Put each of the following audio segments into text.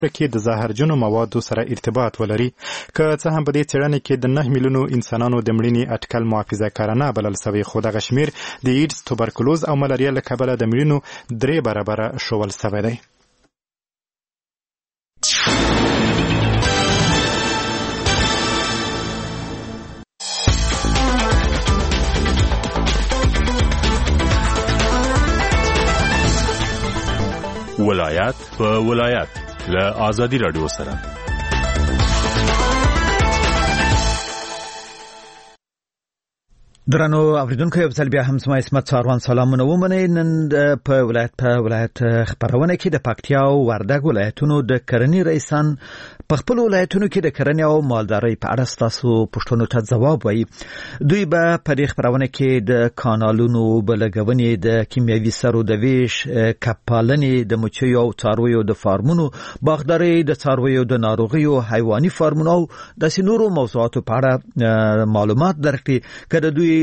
کې د زهرجنو موادو سره ارتباط ولري که څه هم په دې څېړنې کې د 9 میلیونو انسانانو د مړینې اټکل محافظه کارانه بلل شوی، خو دغه شمیر د ایډز، توبرکلوز او ملاریا له کبله د مړینو 3 برابره شول شوی دی. ولایت په ولایت له آزادی رادیو سره. درنو اوریدونکو، یو ځل بیا هم زما اسمت څاروان سلامونه ومنئ. نن په ولایت خبرونه کې د پکتیا او وردګ ولایتونو د کرنې رئیسان په خپل ولایتونو کې د کرنې او مالدارۍ په اړه ستاسو پوښتنو ته ځواب وایي. دوی به په دې خبرونه کې د کانالونو بلګونې، د کیمیاوي سرو د ویش، کبپالنې، د مچیو او څارویو د فارمونو، باغدارۍ، د څارویو د ناروغیو، حیواني فارمونو او داسې نورو موضوعاتو په اړه معلومات درکړي. که د دوی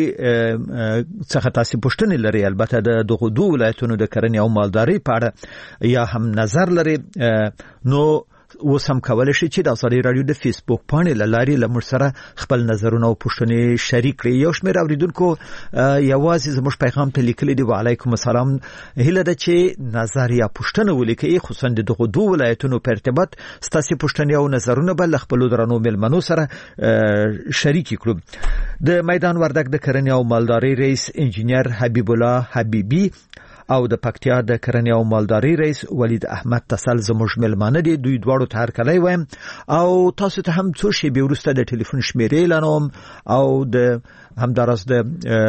څخه تاسو پوښتنې لري، البته د دغه دوه ولایتونو د کرنې او مالدارۍ په اړه یا هم نظر لري، نو اوس هم کولای شي چې د آزادۍ رادیو د فیسبوک پاڼې له لارې له موږ سره خپل نظرونه او پوښتنې شریک کړي. یو شمېر اوریدونکو یوازې زموږ پیغام ته لیکلي دي: وعلیکم السلام، هیله ده چې نظر یا پوښتنه ولیکئ، خصوصا د دغه دوه ولایتونو په ارتباط ستاسو پوښتنې او نظرونه به له خپلو درنو مېلمنو سره شریک کړو. د میدان وردګ د کرنې او مالدارۍ رئیس انجینر حبیب الله حبیبی او د پکتیا د کرنې او مالدارۍ رئیس ولید احمد تسل زموږ مېلمانه دي. دوی دواړو ته هرکلی وایم او تاسو ته هم څو شېبې وروسته د ټلیفون شمیرې اعلانوم او د همداراز د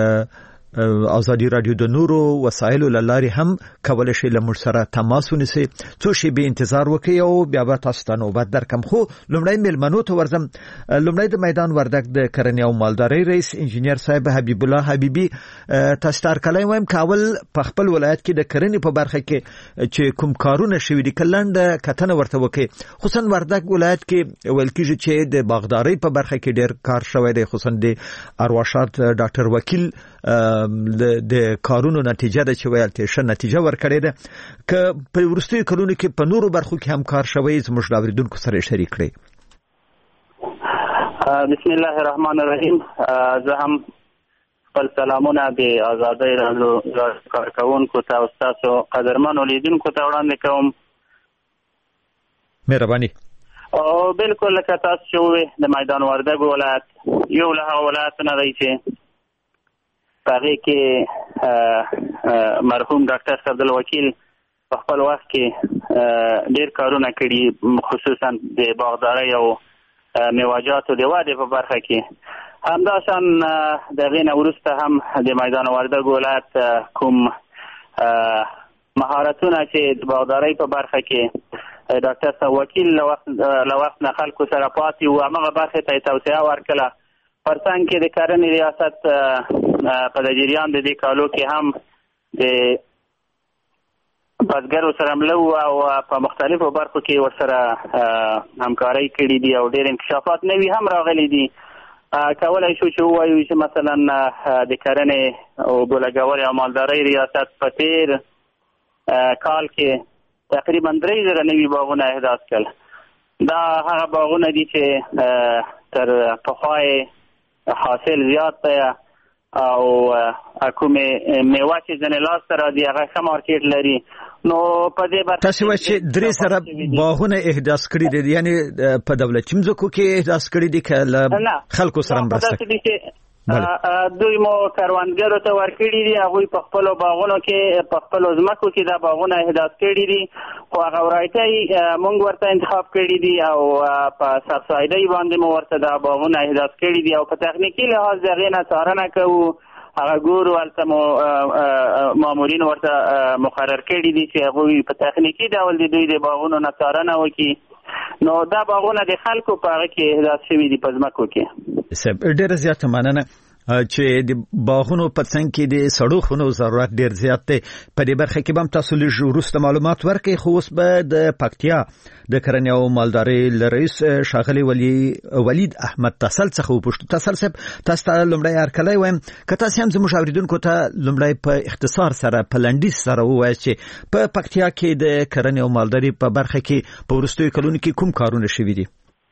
آزادی رادیو د نورو وسایلو له لارې هم کولای شئ له موږ سره تماس ونیسئ. څو شېبې انتظار وکړئ او بیا به تاسو ته نوبت درکړم. خو لومړی مېلمنو ته ورځم. لومړی د میدان وردګ د کرنې او مالدارۍ رئیس انجینر صاحب حبیب الله حبیبی، تاسو ته هرکلی وایم. کاول په خپل ولایت کې د کرنې په برخه کې چې کوم کارونه شوي دي، کلنډه کتنه ورته وکړئ. خصوصا وردګ ولایت کې ویل کېږي چې د باغدارۍ په برخه کې ډېر کار شوی دی، خصوصا د ارواښاد ډاکټر وکیل د کارونو نتیجه ده چې ویل ته نتیجه ورکړې ده. که په وروستیو کلونو کې په نورو برخو کې هم کار شوی، زموږ د اوریدونکو سره شریک کړئ. بسم الله الرحمن الرحیم. زه هم خپل سلامونه د آزادۍ رادیو کارکوونکو ته او ستاسو قدرمنو لیدونکو ته وړاندې کوم. مهرباني. او بالکل لکه تاسو چې وویل، د میدان وردګ ولایت یو له هغو ولایتونه دی چې هغه کې مرحوم ډاکټر عبدالوکیل په خپل وخت کې ډېر کارونه کړي، خصوصا د باغدارۍ او میوه‌جاتو د ودې په برخه کې. همداشان د هغې نه وروسته هم د میدان وردګ ولایت کوم مهارتونه چې د باغدارۍ په برخه کې ډاکټر وکیل له وخت نه خلکو سره پاتې وو، همغه برخې ته یې توسعه ورکړله. پر څنګ کې د کرنې ریاست په د جریان د دې کالو کې هم د بزګرو سره مله وو او په مختلفو برخو کې ورسره همکارۍ کړي دي او ډېر انکشافات نوي هم راغلي دي. کولای شو چې ووایو چې مثلا د کرنې او بولګولې او مالدارۍ ریاست په تېر کال کې تقریبا 3,000 نوي باغونه احداث کړل. دا هغه باغونه دي چې تر پخوا حاصل زیات دی او کومې میوه چې ځینې لاسته راځي هغه ښه مارکیټ لري. نو په دې برخه تاسو وایئ چې 3,000 باغونه احداث کړي دي، یعنی په دولتي ځمکو کې احداث کړي دي که له خلکو سره مرسته؟ دوی مو کروندګرو ته ورکړي دي، هغوی په خپلو باغونو کې په خپلو ځمکو کې دا باغونه احداث کړي دي، خو هغه ورایټۍ موږ ورته انتخاب کړي دي او په سبسایډۍ باندې مو ورته دا باغونه احداث کړي دي او په تخنیکي لحاظ د هغې نه څارنه کوو. هغه ګورو هلته مو مامورین ورته مقرر کړي دي چې هغوی په تخنیکي ډول د دوی د باغونو نه څارنه وکړي. نو دا باغونه د خلکو په هغه کې احداث شوي دي په ځمکو کې. ډېره زیاته مننه. چې د باغونو په څنګ کې د سړو خونو ضرورت ډیر زیات دی. په دې برخه کې به تاسو لږ وروسته معلومات ورکړئ، خو اوس به د پکتیا د کرنې او مالدارۍ رئیس ښاغلي ولید احمد تسل څخه وپوښتو. تسل صاحب، تاسو ته لومړی هرکلی وایم، که تاسو هم زموږ اوریدونکو ته لومړی په اختصار سره په لنډیز سره ووایئ چې په پکتیا کې د کرنې او مالدارۍ په برخه کې په وروستیو کلونو کې کوم کارونه شوي دي؟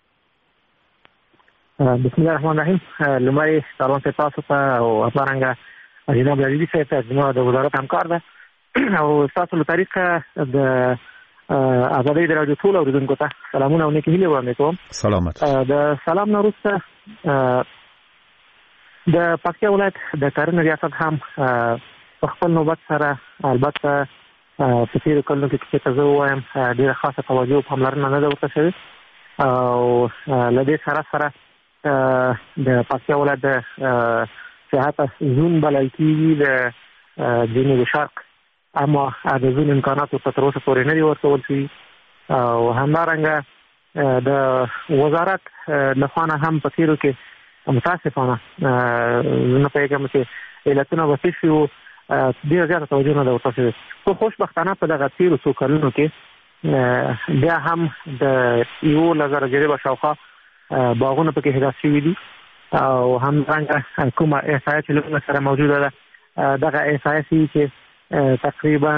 بسم الله الرحمن الرحیم. لومړی سلام تاسو ته او همدارنګه جناب عزیزي صاحب ته زموږ د وزارت همکار ده او تاسو له طریقه د ازادۍ د راډیو ټول اوریدونکو ته سلامونه او نیکې هیلې وړاندې کوم. سلامت. د سلام نه وروسته د پکتیا ولایت د کرنې ریاست هم په خپل نوبت سره البته په تېرو کلونو کې چې زه ووایم ډېره خاصه توجه او پاملرنه نه ده ورته شوې او له دې سره د پکتیا ولایت د صحت زون بلل کېږي د جنوب شرق، اما د زون امکاناتو په تر اوسه پورې نه دي ورکول شوي او همدارنګه د وزارت لخوا نه هم په تېرو کې متاسفانه زه نه پوهېږم چې علتونه به څه شي وو، ډېره زیاته توجه نه ده ورته شوې. خو خوشبختانه په دغه تېرو څو کلونو کې بیا هم د 11,000 جریبه شاوخوا باغونه پکې احداث شوي دي او همدارنګه کومه احصایه چې لږ سره موجوده ده، دغه احصایه چې تقریبا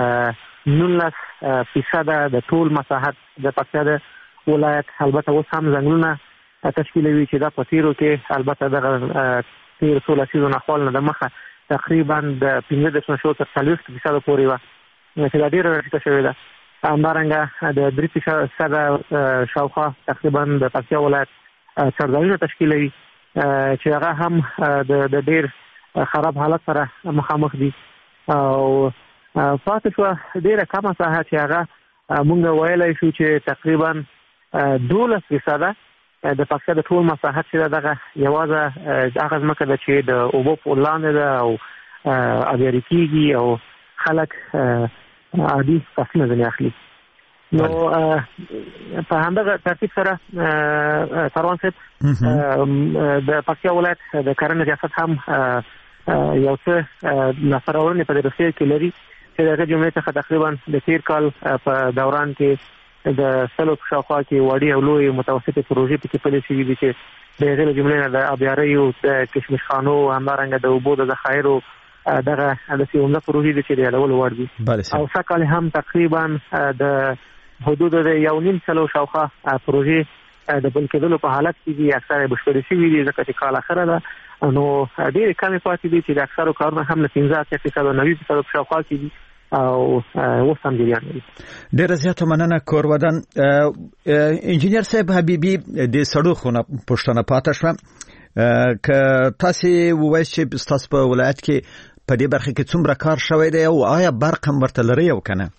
19% د ټول مساحت د پکتیا د ولایت، البته اوس هم ځنګلونه تشکیلوي چې دا په تېرو کې البته دغه تېرو څو لسیزو ناخوال نه د مخه تقریبا د 15% تر 40% پورې وه چې دا ډېره راټیټه شوې ده. همدارنګه د 3% شاوخوا تقریبا د پکتیا ولایت څړځایونه تشکیلوي چې هغه هم د ډېر خراب حالت سره مخامخ دي او پاتې شوه ډېره کمه ساحه چې هغه مونږ ویلی شو چې تقریبا 12% د پکتیا د ټول مساحت چې دغه یوازې هغه ځمکه ده چې د اوبو په لاندې ده او ابیاري کېږي او خلک عادي فصلونه ځنې اخلي. نو په همدغه ترتیب سره سروان صاحب د پکتیا ولایت د کرنې ریاست هم یو څه لاسته راوړنې په دې روسیه کې لري چې د هغې جملې څخه تقریبا د تېر کال په دوران کې د سلو په شاوخوا کې وړې او لویې متوسطې پروژې پکې پلې شوي دي چې د هغې له جملې نه د ابیاریو، د کشمشخانو، همدارنګه د اوبو د ذخایرو دغه داسې عمده پروژې دي چې د یادولو وړ دي او سږ کال هم تقریبا د حدود د 1.5 سلو شاوخوا پروژې د بل کېدلو په حالت کې دي. اکثره یې بشپړې شوي دي ځکه چې کال اخره ده، نو ډېرې کمې پاتې دي چې د اکثرو کارونه هم له 15% او 90% په شاوخوا کې دي او اوس هم جریان لري. ډېره زیاته مننه کورودن. انجینر صاحب حبیبي، د سړو خونه پوښتنه پاتې شوه، که تاسو ووایئ چې ستاسو په ولایت کې په دې برخه کې څومره کار شوی دی او آیا برق هم ورته لري او که نه؟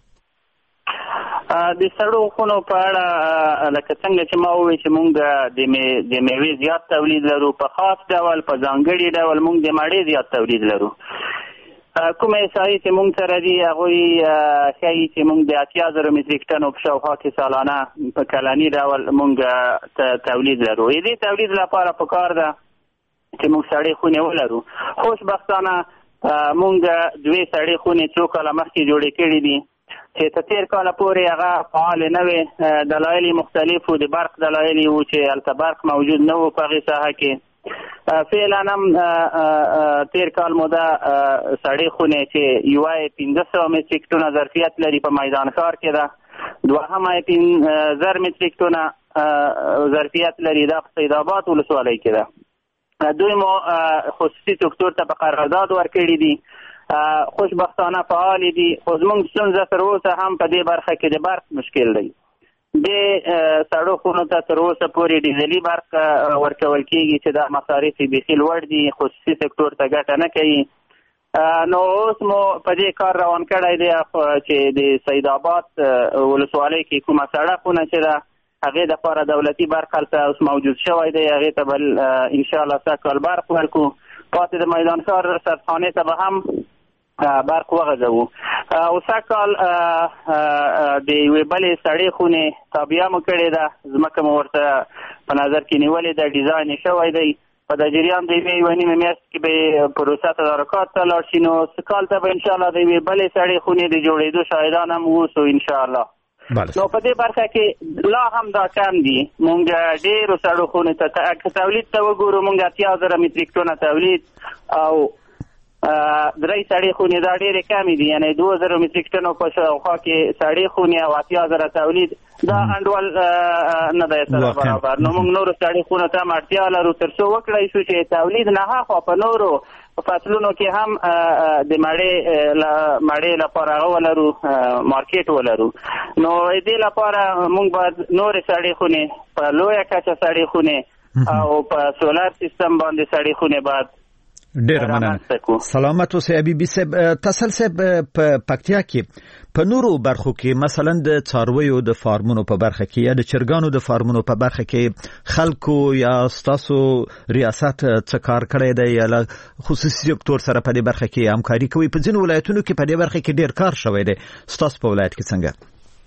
د سړو خونو په اړه لکه څنګه چې ما وویل چې موږ د میوې زیات تولید لرو، په خاص ډول په ځانګړي ډول موږ د مڼې زیات تولید لرو. کومه احصایې چې موږ سره دي هغوی ښایي چې موږ د 80,000 متریک ټنو په شاوخوا کې سالانه په کلني ډول موږ تولید لرو. دې تولید لپاره پکار ده چې موږ سړې خونې ولرو. خوشبختانه موږ 2 سړې خونې څو کاله مخکې جوړې کړې دي چې تر تېر کاله پورې هغه فعال نه وې. دلایل مختلف وو، د برق دلایل وو چې هلته برق موجود نه وو په هغې ساحه کې. فعلا هم تېر کال مو دا سړې خونې چې یوه یې 1500 متریک ټنه ظرفیت لري په میدان ښار کې ده، دوهمه یې 5000 متریک ټنه ظرفیت لري دا په سید آباد ولسوالۍ کې ده. دوی مو خصوصي سکتور ته په قرارداد ورکړي دي، خوشبختانه فعال دي. خو زموږ ستونزه تر اوسه هم په دې برخه کې د برق مشکل دی. د سړو خونو ته تر اوسه پورې ډیزلي برق ورکول کېږي چې دا مصارف یې بیخي لوړ دي، خصوصي سکتور ته ګټه نه کوي. نو اوس مو په دې کار روان کړی دی چې د سید آباد ولسوالۍ کې کومه سړه خونه چې ده هغې دپاره دولتي برق هلته اوس موجود شوی دی، هغې ته به انشاءالله سږ کال برق ورکړو. پاتې د میدان ښار سرخانې ته به هم برق وغځوو. او سږ کال د یوې بلې سړې خونې تابعه مو کړې ده، ځمکه مو ورته په نظر کې نیولې ده، ډیزاین یې شوی دی په د جریان د یوې یوه نیمه میاشت کې به پروسه تدارکات ته لاړ شي. نو کال ته به انشاءالله د یوې بلې سړې خونې د جوړېدو شاهدان هم اوسو انشاءالله. نو په دې برخه کې لا هم دا کم دي. مونږ ډېرو سړو خونې ته تولید ته وګورو، مونږ 80,000 متریک ټنه تولید او 3 سړې خونې دا ډېرې کمې دي، یعنې 2,000 متریک ټنو په شاوخوا کې سړې خونې او 80,000 تولید دا انډول نه دی سره برابر. نو موږ نورو سړې خونو ته هم اړتیا لرو تر څو وکړی شو چې تولید نه هاخوا په نورو فصلونو کې هم د مړې لپاره هغه ولرو، مارکیټ ولرو. نو دې لپاره موږ باید نورې سړې خونې په لویه کچه سړې خونې او په سولر سیستم باندې سړې خونې باید ډیر مننه. سلامت اوسئ حبیبي صاحب. تسل صاحب په پکتیا کې په نورو برخو کې مثلا د څارویو د فارمونو په برخه کې یا د چرګانو د فارمونو په برخه کې خلکو یا ستاسو ریاست څه کار کړی دی یا خصوصي سکتور سره په دې برخه کې همکاري کوي؟ په ځینو ولایتونو کې په دې برخه کې ډیر کار شوی دی، ستاسو په ولایت کې څنګه؟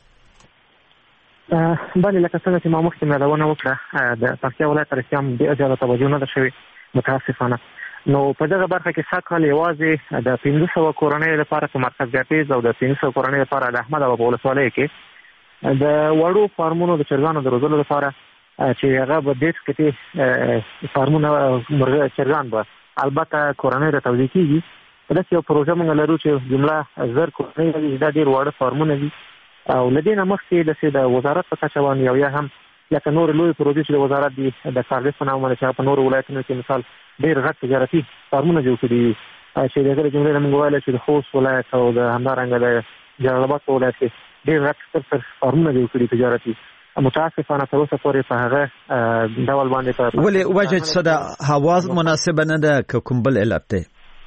بله لکه څنګه چې ما مخکې یادونه وکړه د پکتیا ولایت ته رښتیا هم ډېره زیاته توجه نه ده شوې متاسفانه. نو په دغه برخه کې سږکال یوازې د 500 کورنیو لپاره په مرکز ګټیز او د 300 کورنیو لپاره د احمد ابا په ولسوالۍ کې د وړو فارمونو د چرګانو د روزلو لپاره چې هغه به ډېر کې فارمونه مرغه چرګان به البته کورنۍ ته توزیع کیږي. په داسې یو پروژه موږ لرو چې جمله 1000 کورنۍ دا ډېر واړه فارمونه دي او له دې نه مخکې د وزارت په کچه باندې یا هم لکه نور لوی پروژې چې د وزارت دي د کارګر په نامه چې په نورو ولایتونو کې مثال ډېر غټ تجارتي فارمونه جوړ کړي چې د هغې جملې نه موږ ویلی چې د خوست ولایت او د همدارنګه د جلال آباد په ولایت کې ډېر غټ ستر فارمونه جوړ کړي تجارتي. متاسفانه تر اوسه پورې په هغه ډول باندې ولې وجه څه ده؟ هوا مناسبه نه ده که کوم بل علت دی؟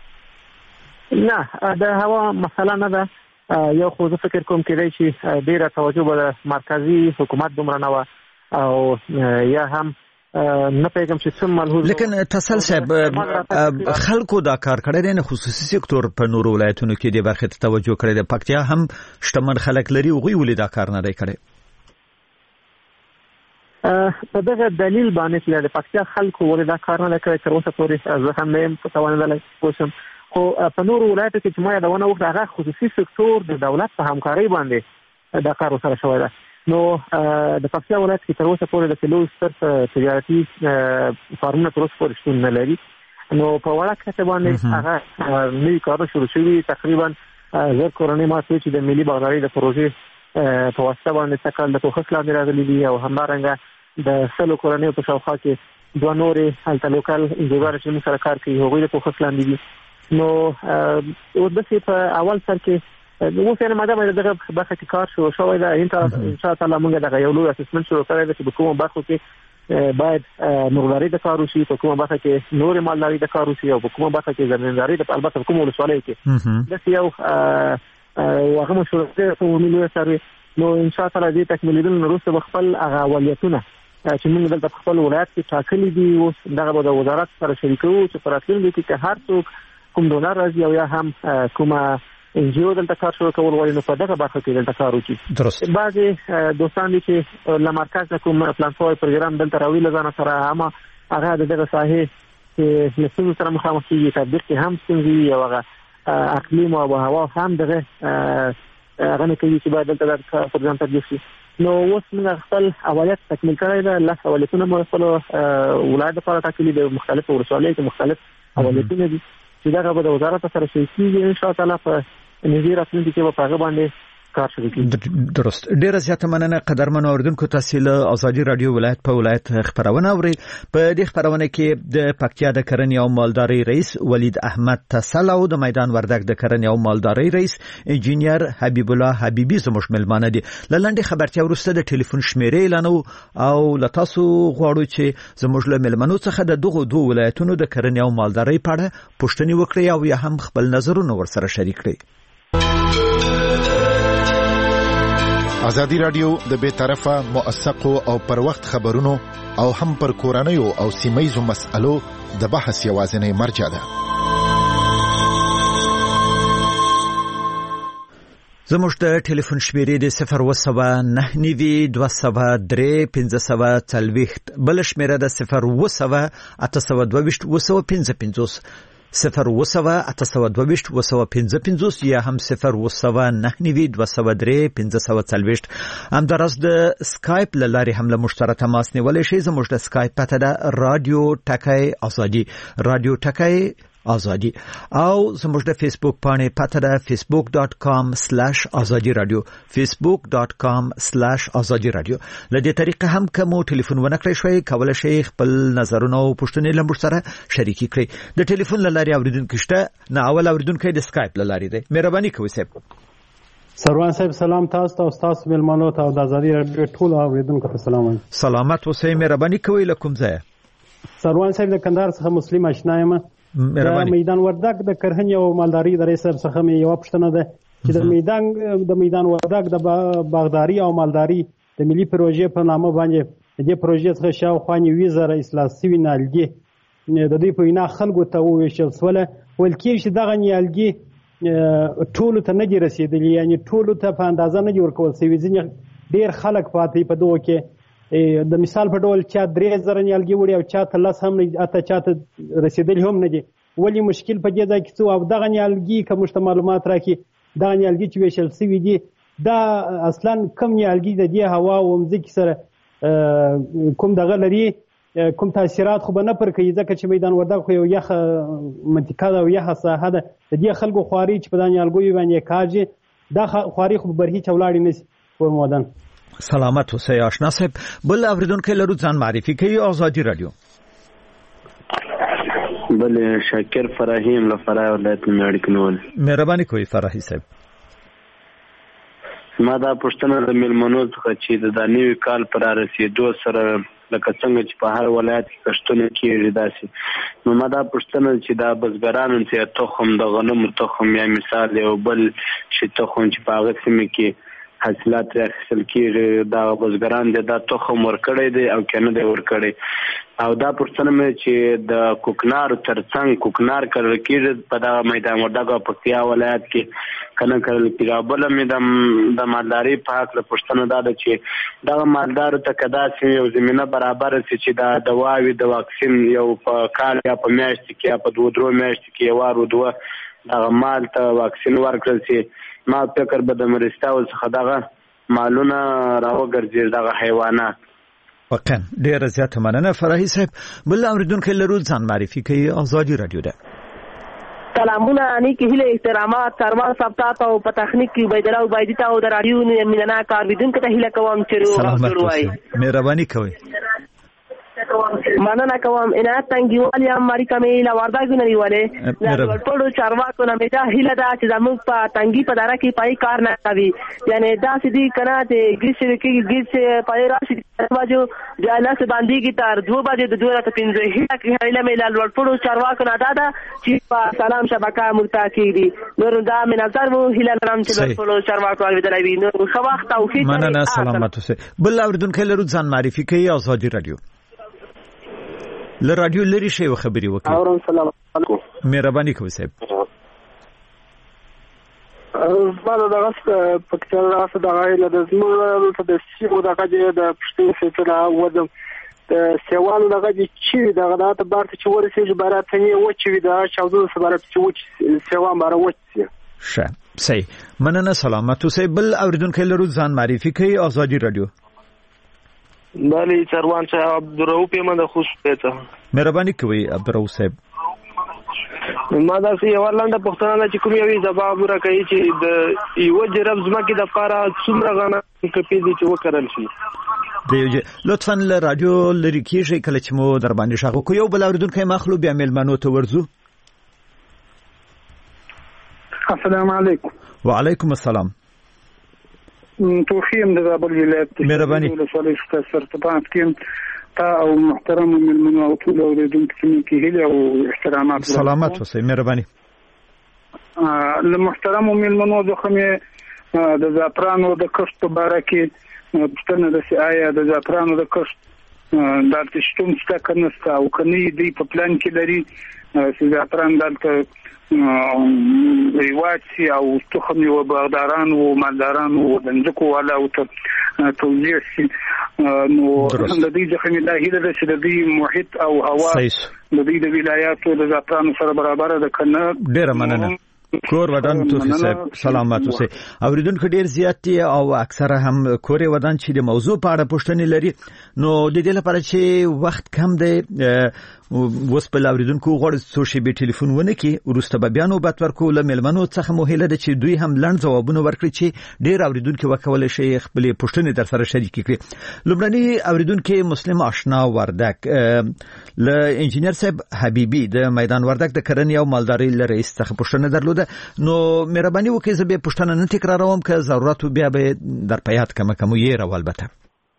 نه د هوا مسله نه ده. یو خو زه فکر کوم کېدای چې ډېره توجه به د مرکزي حکومت دومره نه وه او یا هم نه پیغام چې څوم ملحوظ. لیکن تسل صاحب خلکو دا کار کړی دی، نه خصوصي سکتور په نورو ولایتونو کې دې برخې ته توجه کړی دی. پکتیا هم شتمن خلک لري، هغوی ولې دا کار نه دی کړی؟ په دغه دلیل باندې چې د پکتیا خلکو ولې دا کار نه دی کړی تر اوسه پورې زه هم نه یم توانېدلی پوه شم. خو په نورو ولایتو کې چې ما یادونه وکړه هغه خصوصي سکتور د دولت په همکارۍ باندې دا کار ورسره شوی ده. نو د پکتیا ولایت کې تر اوسه پورې د کیلو ستر تجارتي فارمونه تر اوسه پورې شتون نه لري. نو په وړه کچه باندې هغه نوي کارونه شروع شوي. تقریبا 1000 کورنۍ ما څه چې د ملي باغدارۍ د پروژې په واسطه باندې سږکال د پوښښ لاندې راغلي دي او همدارنګه د 100 کورنیو په شاوخوا کې 2 نورې هلته لوکل انجوګانې چې موږ سره کار کوي هغوی د پوښښ لاندې دي. نو داسې په اول سر کې اوس یعنې مادامه دغه برخه کې کار شوی ده. انشاءالله موږ دغه یو لوی اسسمنټ شروع کړی ده چې په کومو برخو کې باید مرغداري د کار وشي، په کومه برخه کې نورې مالداري د کار وشي او په کومه برخه کې زمینداري د البته په کومو ولسوالیو کې داسې یو هغه مشوره ده په عمومي لویه سروې. نو انشاءالله دې تکمیلېدلو نه وروسته به خپل هغه اولویتونه چې موږ دلته په خپل ولایت کې ټاکلي دي اوس دغه به د وزارت سره شریکوو چې په راتلونکي کې که هر څوک کوم ډونر راځي او یا هم کومه انجیو دلته کار شروع کول غواړي نو په دغه برخه کې دلته کار وکړي. درست. بعضې دوستان دي چې له مرکز نه کوم پلان شوی پروګرام دلته راوړي له ځانه سره اما هغه د دغه ساحې چې له ستونزو سره مخامخ کېږي تطبیق کې هم ستونزې او هغه اقلیم او آب و هوا هم دغه هغه نه کوي چې باید دلته دا پروګرام تطبیق شي. نو اوس موږ خپل اولویت تکمیل کړی ده. 10 اولویتونه مو خپل ولایت لپاره ټاکلي دي، مختلفو ولسوالیو کې مختلف اولویتونه دي چې دغه به د وزارت سره شریکېږي. انشاءالله په نږدې راتلونکي کې به په هغه باندې کار شروع کړي. درست. ډیره زیاته مننه قدرمنو اوریدونکو. تاسو له ازادي رادیو ولایت په ولایت خبرونه اورئ. په دې خبرونه کې د پکتیا د کرنې او مالدارۍ رئیس ولید احمد تسل او د میدان وردګ د کرنې او مالدارۍ رئیس انجینیر حبیب الله حبیبی زموږ ملمانه دي. لنډه خبرتیا وروسته د ټلیفون شمیرې اعلانو او لتاسو غواړو چې زموږ له ملمنو څخه د دغه دوه ولایتونو د کرنې او مالدارۍ په اړه پوښتنې وکړي او یا هم خپل نظرونه ورسره شریک کړي. ازادي رادیو د بے طرفه موثقو او پر وخت خبرونو او هم پر کورنیو او سیمایزو مسألو د بحث یوازینی مرجع ده. زموږ د ټلیفون شمیرې د 01922031540 بل شمیره د 019822555 019822555 یا هم 01922031540 همدارس د سکایپ لارې هم له مشترک تماس نیولای شي. زموږ د سکایپ پته ده رادیو ټکای آزادي او زموږ د فیسبوک باندې پته ده facebook.com/azadi radio facebook.com/azadi radio. لدې طریقه هم کوم ټلیفون ونکړئ شوي کولای شئ خپل نظرونه او پوښتنې له موږ سره شریکې کړئ. د ټلیفون لارې اوریدونکو شته نه اول اوریدونکو د سکایپ لارې دی. مهرباني کوئ صاحب. سروان صاحب سلام تاسو ته او تاسو ملمنو ته د ازادي رادیو ټول اوریدونکو ته سلام. سلامات اوسئ. مهرباني کوئ لکم ځای. سروان صاحب د کندهار څخه مسلم آشنا یم. د میدان وردګ د کرهنې او مالداري د رئیس څخه مې یو پوښتنه ده چې د میدان وردګ د باغداري او مالداري د ملي پروژې په نامه باندې د پروژې څخه شاوخوا 90,000 اصلاح شوي نیالګي د دوی په وینا خلکو ته وویشل شول. ویل کېږي چې دغه نیالګي ټولو ته نه دي رسېدلي، یعنې ټولو ته په اندازه نه دي ورکول شوي. ځینې ډېر خلک پاتې په دغو کې د مثال په ډول چا 3,000 نیالګي وړي او چا ته 10 هم نه اته چا ته رسېدلي هم نه دي. ولې مشکل په دې ځای کې څه او دغه نیالګي که موږ ته معلومات راکړي دغه نیالګي چې ویشل شوي دي دا اصلا کوم نیالګي د دې هوا او مځکې سره کوم دغه لري کوم تاثیرات خو به نه پر کوي ځکه چې میدان وردګ خو یو یخه منطقه ده او یخه ساحه ده. د دې خلکو خواري چې په دا نیالګیو باندې کاږي دا خواري خو برهي چولاړي نشي ورمودن. سلامت اوسئ آشنا صاحب. بل اوریدونکو لرو ځان معرفي کوي آزادي رادیو. بل شاکر فراهیم له فراه ولایت میاړ کنول. مهرباني کوئ فراهی صاحب. ما دا پښتنه د ملمنو څخه چې د نوي کال پر رسیدو سره لکه څنګه چې په هر ولایت کې کښتونه کېږي داسې نو ما دا پښتنه چې دا بزګرانو ته تخم د غنمو تخم یا مثال یو بل شي تخم چې په هغه سیمه کې حاصلات راخیستل کېږي دا بزګران دا تخم ورکړی دی او کنه دی ورکړی. او دا پښتنه مې چې د کوکنار ترڅنګ کوکنار کړل کېږي په دا میدان وردګ او پکتیا ولایت کې کنه کړل کېږي. بل مې د مالداري په حق له پښتنه دا ده چې دا مالدارو ته کدا چې یو زمينه برابر شي چې دا دواوی د واکسین یو په کال یا په میاشت کې یا په 2-3 میاشت کې وارو دوه دا مال ته واکسین ورکړل شي. ما فکر به د مرستاو څخه دغه مالونه راوګرځي دغه حیوانات. واقعا ډیر زیات مننه فراهی صاحب. بل اوریدونکو لرو ځان معرفي کوي آزادي رادیو ده. سلامونه نیکی هیله احترامات سروان صاحب تاسو او په تخنیک کې بيدلا او بيدتا او د رادیو مینانا کارویدونکو ته هیله کوم چې روغ مهرباني کوئ. مننه کوم عنایت تنګیوالي امری کمیله وردګ نه نیولې دا ټولو چارواکو نه میدا هیله دا چې زموږ په تنګي په دره کې پای کار نه کوي یعنی دا سدي کنه ته ګیس پای راشي باجو د لاس باندې کی تر 2 بجې د 2:15 هیله میله ټولو چارواکو نه دا چې په سلام شبکه مرتاکی دي نور دا منظر وو هیله لرم چې ټولو چارواکو ولې نو خو وخت او خیر مننه سلامت اوسه. بل اوریدونکو لرو ځان معرفي کوي آزادي رادیو. له رادیو لري شی خبري وکړه. اورم سلام علیکم. مهرباني کوئ صاحب. زما دغه پکتیا راځه دغه له زموږ د سیمو دغه د پښتون سره ودم د سیوالو دغه چې دغه د بارت چې ورسېږي براتنی و چې د چاودو سره چې و سیوان بار وڅي. ښه صحیح مننه سلامت اوسئ. بل اوریدونکو لرو ځان معرفي کوي آزادي رادیو. بله چروان صاحب عبدالرؤف یم د خوشبې څخه. مهرباني کوئ عبدالرؤف صاحب. ما داسې یوه لنډه پوښتنه ده چې کوم یوې ځواب راکوي چې د یوه جرب ځمکې دپاره څومره غنم کپې دي چې وکرل شي. لطفا له رادیو لرې کېږئ کله چې مو در باندې غږ وکړو. یو بل اورېدونکی مخلو بیا مېلمنو ته ورځو. السلام علیکم. وعلیکم السلام. توخیم د زابل ولایت مهرباني ولسوالۍ سرطبان کې تا او محترم ملمنو او ټول اوریدونکو کې هیله او احترامات. سلامت اوسئ. مهرباني. له محترم ملمنو څخه د زعفرانو د کښت په اړه کې پوښتنه ده چې آیا د زعفرانو د کښت دا تشتوم څه کنيسته او کني دی په پلان کې لري چې زعفران دلته ریواچي او تخم او باغداران او مالداران او دندکو والا او توزیع شي نو د دې ځخه الله هیله چې د دې محیط او هوا د دې د ولایاتو د زعفران سره برابر ده کنه. ډیره مننه کور ودان توخی صاحب سلامات اوسئ. اوریدونکو ډیر زیات دي او اکثره هم کور ودان چې د موضوع په اړه پوښتنې لري نو د دې لپاره چې وخت کم دی وس په اوریدونکو غوړ څو شی به ټلیفون ونه کی ورسته به بیان وبات ورکو لملمنو څخه مهله ده چې دوی هم لړ ځوابونه ورکړي چې ډیر اوریدونکو وکول شي خپل پوښتنې در سره شریک کړي. لومړنی اوریدونکو مسلم آشنا وردک ل انجینر صاحب حبیبی د میدان وردک د کرنې او مالدارۍ رئیس څخه پوښتنه درلوده نو مهرباني وکړئ زه به پوښتنه نه تکراروم که ضرورت بیا به در پیات کم یې راول البته.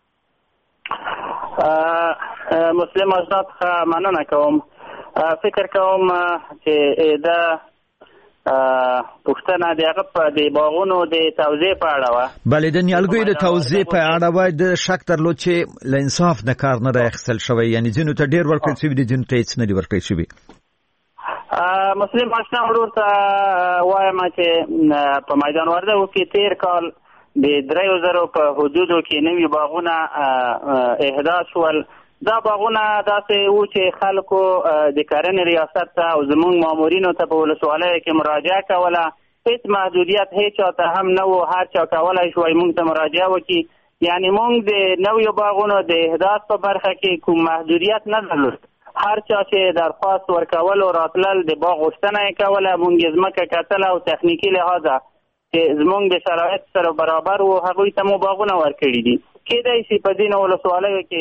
مسلم آشنا څخه مننه کوم. فکر کوم چې دا پښتنه دغه په د باغونو د توزیع په اړه و. بلې د نیالګیو د توزیع په اړه و د شک درلود چې ل انصاف نه کار نه راخصل شوی یعنی ځینو ته ډیر ورکړل شوی دي ځینو ته هیڅ نه دی ورکړل شوی. مسلم آشنا ورور ته وایم چې په میدان وردګو کې تیر کال د 3000 په حدودو کې نوي باغونه احداث شول. دا باغونه داسې و چې خلکو د کرنې ریاست ته او زموږ مامورینو ته په ولسوالیو کې مراجعه کوله. هیڅ محدودیت هیڅ چاته هم نه و، هر چا کولی شوی موږ ته مراجعه وکړي. یعنی موږ د نویو باغونو د احداث په برخه کې کوم محدودیت نه درلود. هر چا چې درخواست ورکول او راتلل د باغ غوښتنه یې کوله. موږ یې ځمکه کتله او تخنیکي لحاظه چې زموږ د شرایط سره برابر و هغوی ته مو باغونه ورکړي دي. کېدای شي په ځینو ولسوالیو کې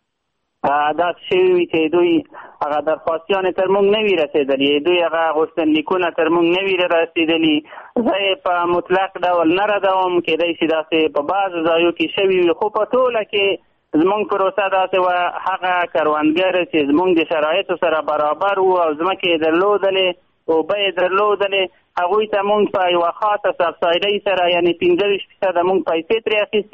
داسې شوي وي چې دوی هغه درخواستیانې تر موږ نه وي رسېدلي، دوی هغه غوښتنلیکونه تر موږ نه وي رسېدلي. زه یې په مطلق ډول نه ردوم، کېدای شي داسې په بعضو ځایو کې شوي وي، خو په ټوله کې زموږ پروسه داسې وه هغه کروندګر چې زموږ د شرایطو سره برابر وو او ځمکې یې درلودلې اوبه یې درلودلې هغوی ته موږ په یوه خاصه سبسایډۍ سره یعنې 25% موږ پیسې ترې اخیستې،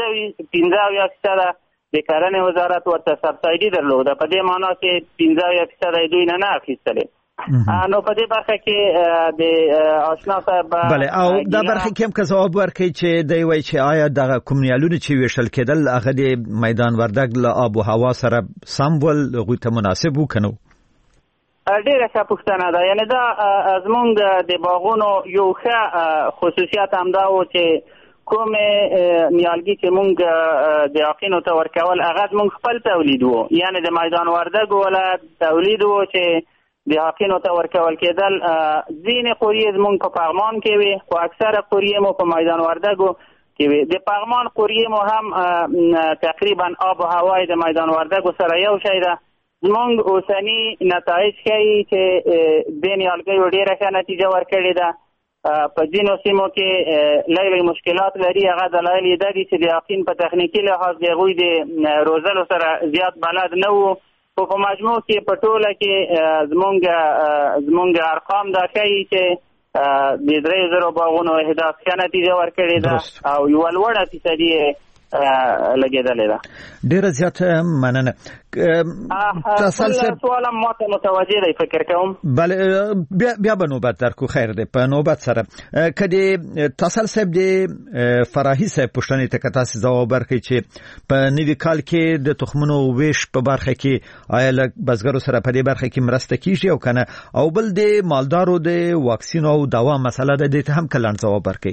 15% د کرنې وزارت ورته سبسایډي درلوده. په دې معنا چې 15% دوی نه اخیستلې. نو په دې برخه کې د آشنا صاحب بله او دا برخه کې هم که ځواب ورکړي چې دی وایي چې آیا دغه کوم نیالونه چې ویشل کېدل هغه د میدان وردګ له آب و هوا سره سم ول هغوی ته مناسب و که نه؟ ډېره ښه پوښتنه ده. یعنې دا زموږ د باغونو یو ښه خصوصیت همدا و چې کومې نیالګي چې موږ د یقینو ته ورکول هغه زموږ خپل تولید و. یعنې د میدان وردګ ولایت تولید و چې د یقینو ته ورکول کېدل. ځینې قوریې زموږ په پغمان کې وي خو اکثره قوریې مو په میدان وردګو کې وي. د پغمان قوریې مو هم تقریبا آب و هوای د میدان وردګو سره یو شی ده. زموږ اوسني نتایج ښیي چې دې نیالګیو ډېره ښه نتیجه ورکړې ده. په ځینو سیمو کې لږ مشکلات لري، هغه دلایل یې دا دي چې د یقین په تخنیکي لحاظ د هغوی د روزلو سره زیات بلد نه وو. خو په مجموع کې په ټوله کې زموږ ارقام دا ښیي چې د 3000 باغونو احداث ښه نتیجه ورکړې ده او یوه لوړه فیصدي لګېدلې ده. ډېره زیاته مننه. سوال هم ماته متوجه دی فکر کوم. بله بیا به نوبت درکو. خیر دی په نوبت سره که د تاسل صاحب د فراحي صاحب پوښتنې ته که تاسې ځواب ورکړئ چې په نوي کال کې د تخمونو ویش په برخه کې آیا له بزګرو سره په دې برخه کې مرسته کیږي او که نه، او بل د مالدارو د واکسین او دوا مسله ده دې ته هم که لنډ ځواب ورکړئ.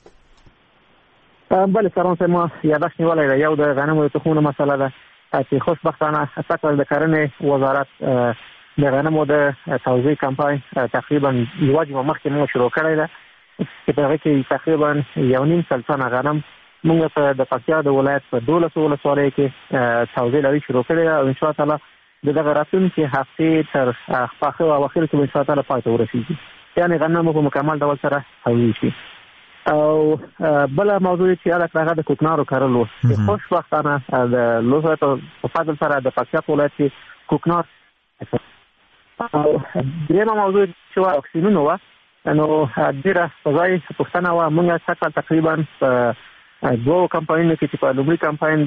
بله سلام صاحب ما یادښت نیولی ده. یو د غنمو د تخمونو مسله ده چې خوشبختانه سږکال د کرنې وزارت د غنمو د توزیع کمپاین تقریبا یوه جمعه مخکې موږ شروع کړی ده چې په هغه کې تقریبا 1.5 تنه غنم موږ د پکتیا د ولایت په 12 ولسوالیو کې توزیع لري شروع کړی ده او انشاءالله تعالی د دغه راتلونکي هفتې تر پاخه او اخر کې انشاءالله تعالی پای ته ورسیږي، یعنې غنم په مکمل ډول سره توزیع شي. او بله موضوع چې هغه د کوکنارو کرل و چې خوشبختانه د لوزه په فضل سره د پکتیا ولایت کې کوکنار. او درېیمه موضوع چې واکسینونه وه نو ډېره په ځای پوښتنه وه. موږ سږکال تقریبا په دوه کمپاینونو کې چې په لومړي کمپاین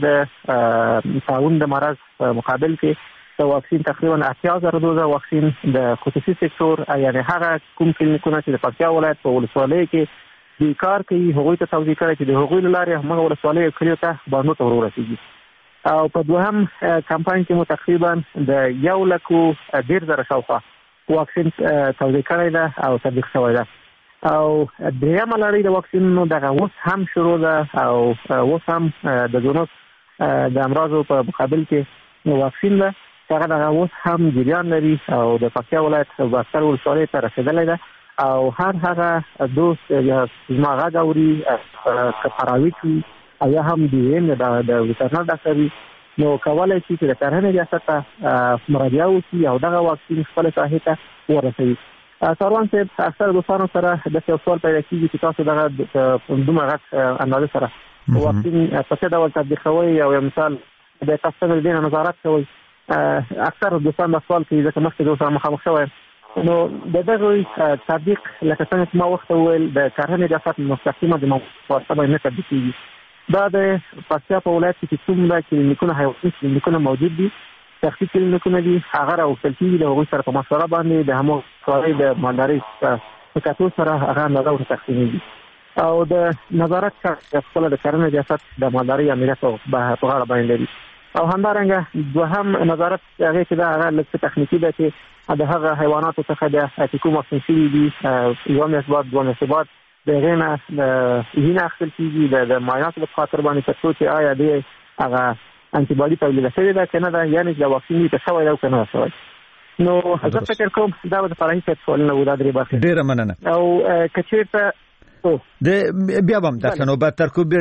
د طاعون د مرض مقابل کې د واکسین تقریبا 80,000 دوزه واکسین د خصوصي سکتور یعنی هغه کوم کلینیکونه چې د پکتیا ولایت په ولسوالۍ کې د کار کوي هغوی ته توزیع کړي چې د هغوی لارې هغه ولسوالۍ کلیو ته باندې ته ورسیږي. او په دوهم کمپاین کې مو تقریبا د 1,10,000 شاوخوا واکسین توزیع کړی ده او تطبیق شوی ده. او درېمه لړۍ د واکسینونو دغه اوس هم شروع ده او اوس هم د زونوس د امراضو په مقابل کې واکسین ده هغه دغه اوس هم جریان لري او د پکتیا ولایت بستر ولسوالۍ ته رسیدلی ده او هر هغه دوست یا زما غږ اوري که پراویټ وي او یا هم د ویټرنر ډاکټر وي نو کولی شي چې د کرهنې ریاست ته مراجعه وکړي او دغه واکسین خپله ساحې ته ورسوي. ساروان صاحب اکثر دوستانو سره داسې یو سوال پیدا کېږي چې تاسو دغه دومره غټ اندازې سره واکسین په څه ډول تطبیقوئ او یو مثال د تاسو څنګه د دې نظارت کوئ. اکثر دوستان دا سوال کوي ځکه مخکې زه سره مخامخ شوی نو د دغه تطبیق لکه څنګه چې ما وخت وویل د کرهنې ریاست مستقیمه د موافقه باندې نه تطبیق کېږي. دا د پکتیا په ولایت کې څومره کلینیکونه حیواني کلینیکونه موجود دي شخصي کلینیکونه دي هغه راوستل کېږي د هغوی سره په مشوره باندې د همو کارۍ د مالدارۍ په کتو سره هغه اندازه ورته تقسیمېږي او د نظارت خپله د کرهنې ریاست د مالدارۍ امنیت په غاړه باندې لري. او همدارنګه دوهم نظارت هغې چې دا هغه لږ څه تخنیکي ده چې د هغه حیواناتو څخه د کوم واکسین شوي دي یوه میاشت بعد دوه میاشتې بعد د هغې نه وینه اخیستل کېږي د معایناتو په خاطر باندې تر څو چې آیا د هغه انټي باډي تولیده شوې ده که نه ده یعنې چې د واکسین وي که شوی ده او که نه ده شوی. نو زه فکر کوم دا به د فرهي صاحب سوالونه وو دا درې برخې. ډېره مننه. او که چېرته د بیا هم درته نوبت